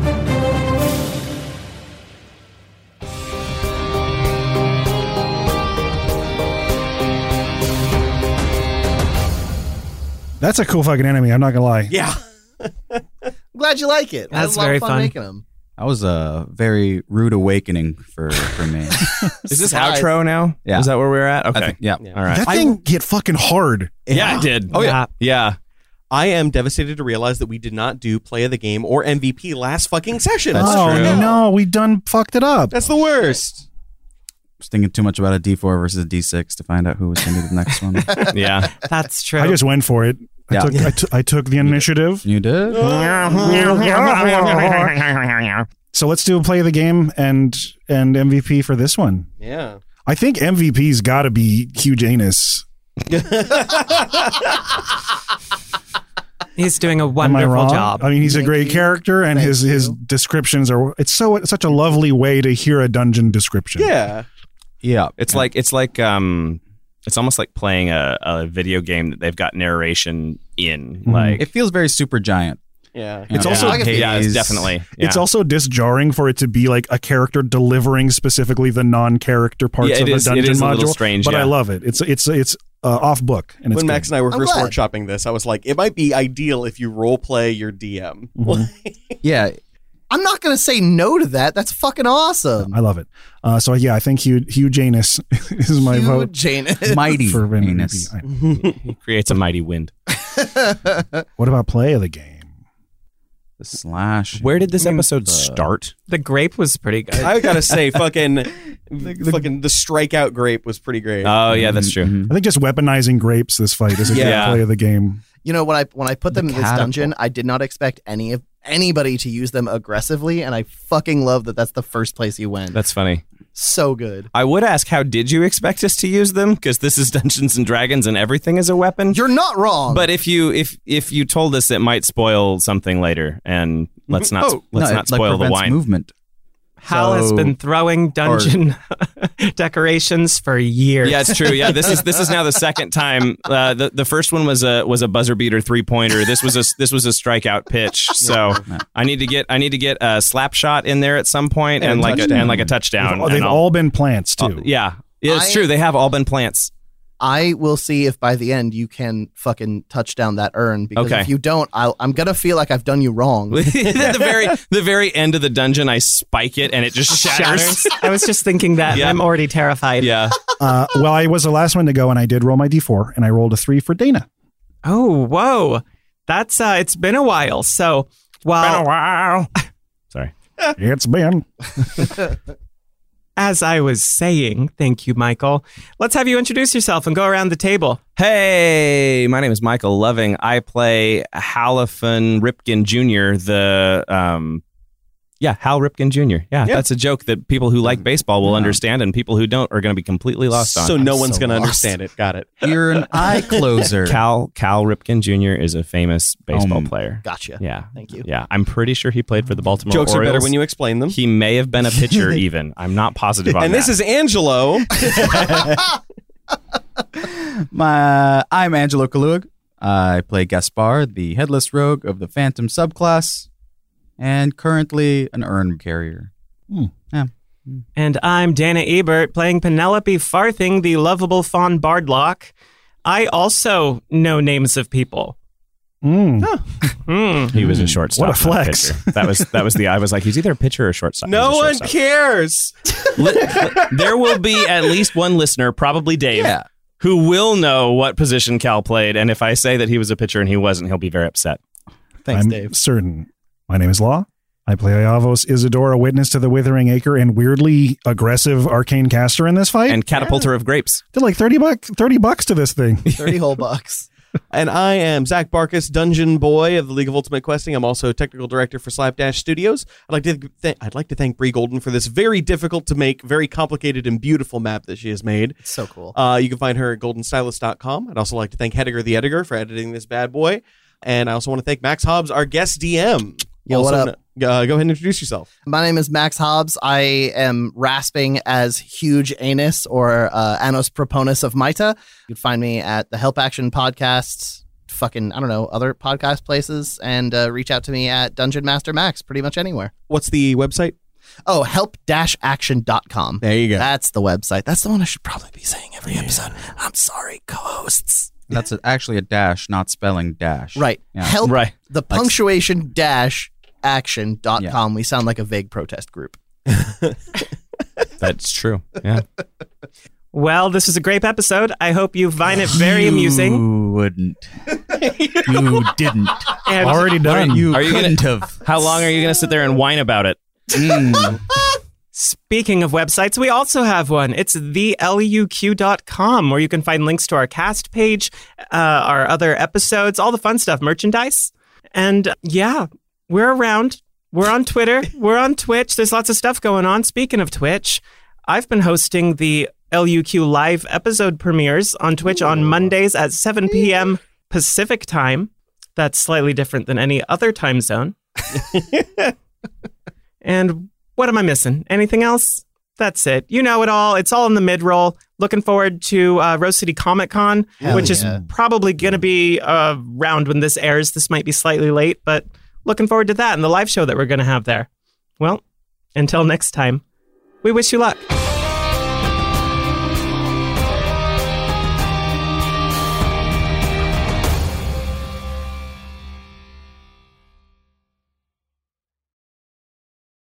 That's a cool fucking enemy, I'm not gonna lie. Yeah. Glad you like it. That's I had a lot very of fun, fun. making them. That was a very rude awakening for, for me. Is this Size. outro now? Yeah. Is that where we're at? I Okay. think- yeah. All right. That thing hit fucking hard. Yeah, it did. Oh, yeah. Yeah. I am devastated to realize that we did not do play of the game or M V P last fucking session. That's oh true. no, we done fucked it up. That's the worst. was thinking too much about a D four versus a D six to find out who was going to be the next one. Yeah. That's true. I just went for it. I, Yeah. took, I, t- I took the initiative. You did? So let's do a play of the game and and M V P for this one. Yeah. I think M V P's got to be Huge Anus. He's doing a Am I wonderful wrong? job. I mean, he's a Thank great you. character, and Thank his his you. descriptions are. It's so it's such a lovely way to hear a dungeon description. Yeah. Yeah. It's like it's like um it's almost like playing a, a video game that they've got narration in. Mhm. Like It feels very super giant. Yeah. It's Yeah. also I can see- yeah, it's Haze. definitely. Yeah. It's also disjarring for it to be like a character delivering specifically the non-character parts Yeah, it of is- a it dungeon is a module. little strange, but I yeah. love it. It's it's it's uh, off book, and it's When good. Max and I were I'm first glad. workshopping this, I was like, it might be ideal if you role play your D M. Yeah. I'm not going to say no to that. That's fucking awesome. I love it. Uh, so yeah, I think Hugh Hugh Janus is my Huge vote Janus. Mighty for M V P. anus. I- He creates a mighty wind. What about play of the game? The slash. Where did this I mean, episode the- start? The grape was pretty good. I gotta say, fucking, fucking the strikeout grape was pretty great. Oh yeah, that's true. Mhm. I think just weaponizing grapes this fight is a Yeah. good play of the game. You know, when I when I put them The in this catapult. dungeon, I did not expect any of anybody to use them aggressively, and I fucking love that that's the first place you went. That's funny. so good. I would ask, how did you expect us to use them? Because this is Dungeons and Dragons, and everything is a weapon. You're not wrong. But if you if if you told us it might spoil something later, and let's not Oh, let's no, not it, like, spoil the prevents wine. movement. Hal has So- been throwing dungeon decorations for years. Yeah, it's true. Yeah, this is this is now the second time. Uh, the the first one was a was a buzzer beater three pointer. This was a this was a strikeout pitch. So I need to get I need to get a slap shot in there at some point, And and, a like a, touchdown. and like a touchdown. They've, they've and I'll- all been plants too. uh, yeah, yeah, it's I- true. They have all been plants. I will see if by the end you can fucking touch down that urn, because Okay. if you don't, I'll, I'm gonna feel like I've done you wrong. At the very the very end of the dungeon, I spike it and it just shatters. Shatters. I was just thinking that. Yeah. I'm already terrified. Yeah. Uh, well, I was the last one to go, and I did roll my d four, and I rolled a three for Dana. Oh, whoa. That's uh it's been a while. So while Wow. Sorry. It's been. as I was saying, thank you, Michael. Let's have you introduce yourself and go around the table. Hey, my name is Michael Loving. I play Halifan Ripkin Junior, the um Yeah, Hal Ripken Junior Yeah, Yeah. that's a joke that people who like baseball will understand, and people who don't are going to be completely lost on. So no I'm one's so going to lost. understand it. Got it. You're an eye closer. Cal Cal Ripken Junior is a famous baseball Um, player. Gotcha. Yeah, Thank you. Yeah, I'm pretty sure he played for the Baltimore Jokes Orioles. are better when you explain them. He may have been a pitcher, even. I'm not positive on And that. this is Angelo. My, I'm Angelo Kalug. I play Gaspar, the headless rogue of the Phantom subclass, and currently an urn carrier. Yeah. And I'm Dana Ebert, playing Penelope Farthing, the lovable Fawn Bardlock. I also know names of people. Mm. Hmm. He was a shortstop. What a not flex. pitcher. That was that was the. I was like, he's either a pitcher or a shortstop. No He's a one shortstop. cares. Li- there will be at least one listener, probably Dave, Yeah. who will know what position Cal played. And if I say that he was a pitcher and he wasn't, he'll be very upset. Thanks, I'm Dave. certain. My name is Law. I play Iavos Isadora, witness to the Withering Acre and weirdly aggressive arcane caster in this fight. And catapulter of grapes. did like thirty bucks thirty bucks to this thing. thirty whole bucks. And I am Zach Barkus, Dungeon Boy of the League of Ultimate Questing. I'm also technical director for Slapdash Studios. I'd like to th- I'd like to thank Bree Golden for this very difficult to make, very complicated and beautiful map that she has made. It's so cool. Uh, you can find her at golden stylist dot com. I'd also like to thank Hediger the editor for editing this bad boy. And I also want to thank Max Hobbs, our guest D M. Yo, also, what up? Uh, go ahead and introduce yourself. My name is Max Hobbs. I am rasping as Huge Anus or uh, Anos Proponus of Maita. You can find me at the Help Action Podcast, fucking, I don't know, other podcast places, and uh, reach out to me at Dungeon Master Max pretty much anywhere. What's the website? Oh, help dash action dot com. There you go. That's the website. That's the one I should probably be saying every episode. I'm sorry, co-hosts. That's a, actually a dash, not spelling dash. Right. Yeah. Help Right. the punctuation dash action dot com. Yeah. We sound like a vague protest group. That's true. Yeah. Well, this was a great episode. I hope you find it very amusing. You wouldn't. You didn't. And Already done. You Are you couldn't gonna, have. How long are you going to sit there and whine about it? Mm. speaking of websites, we also have one. It's the L U Q dot com, where you can find links to our cast page, uh, our other episodes, all the fun stuff, merchandise. And yeah, we're around. We're on Twitter. We're on Twitch. There's lots of stuff going on. Speaking of Twitch, I've been hosting the L U Q live episode premieres on Twitch Ooh. on Mondays at seven p.m. Pacific time. That's slightly different than any other time zone. And what am I missing? Anything else? That's it. You know it all. It's all in the mid-roll. Looking forward to uh, Rose City Comic Con, Hell which yeah. is probably going to be uh, around when this airs. This might be slightly late, but looking forward to that and the live show that we're going to have there. Well, until next time, we wish you luck.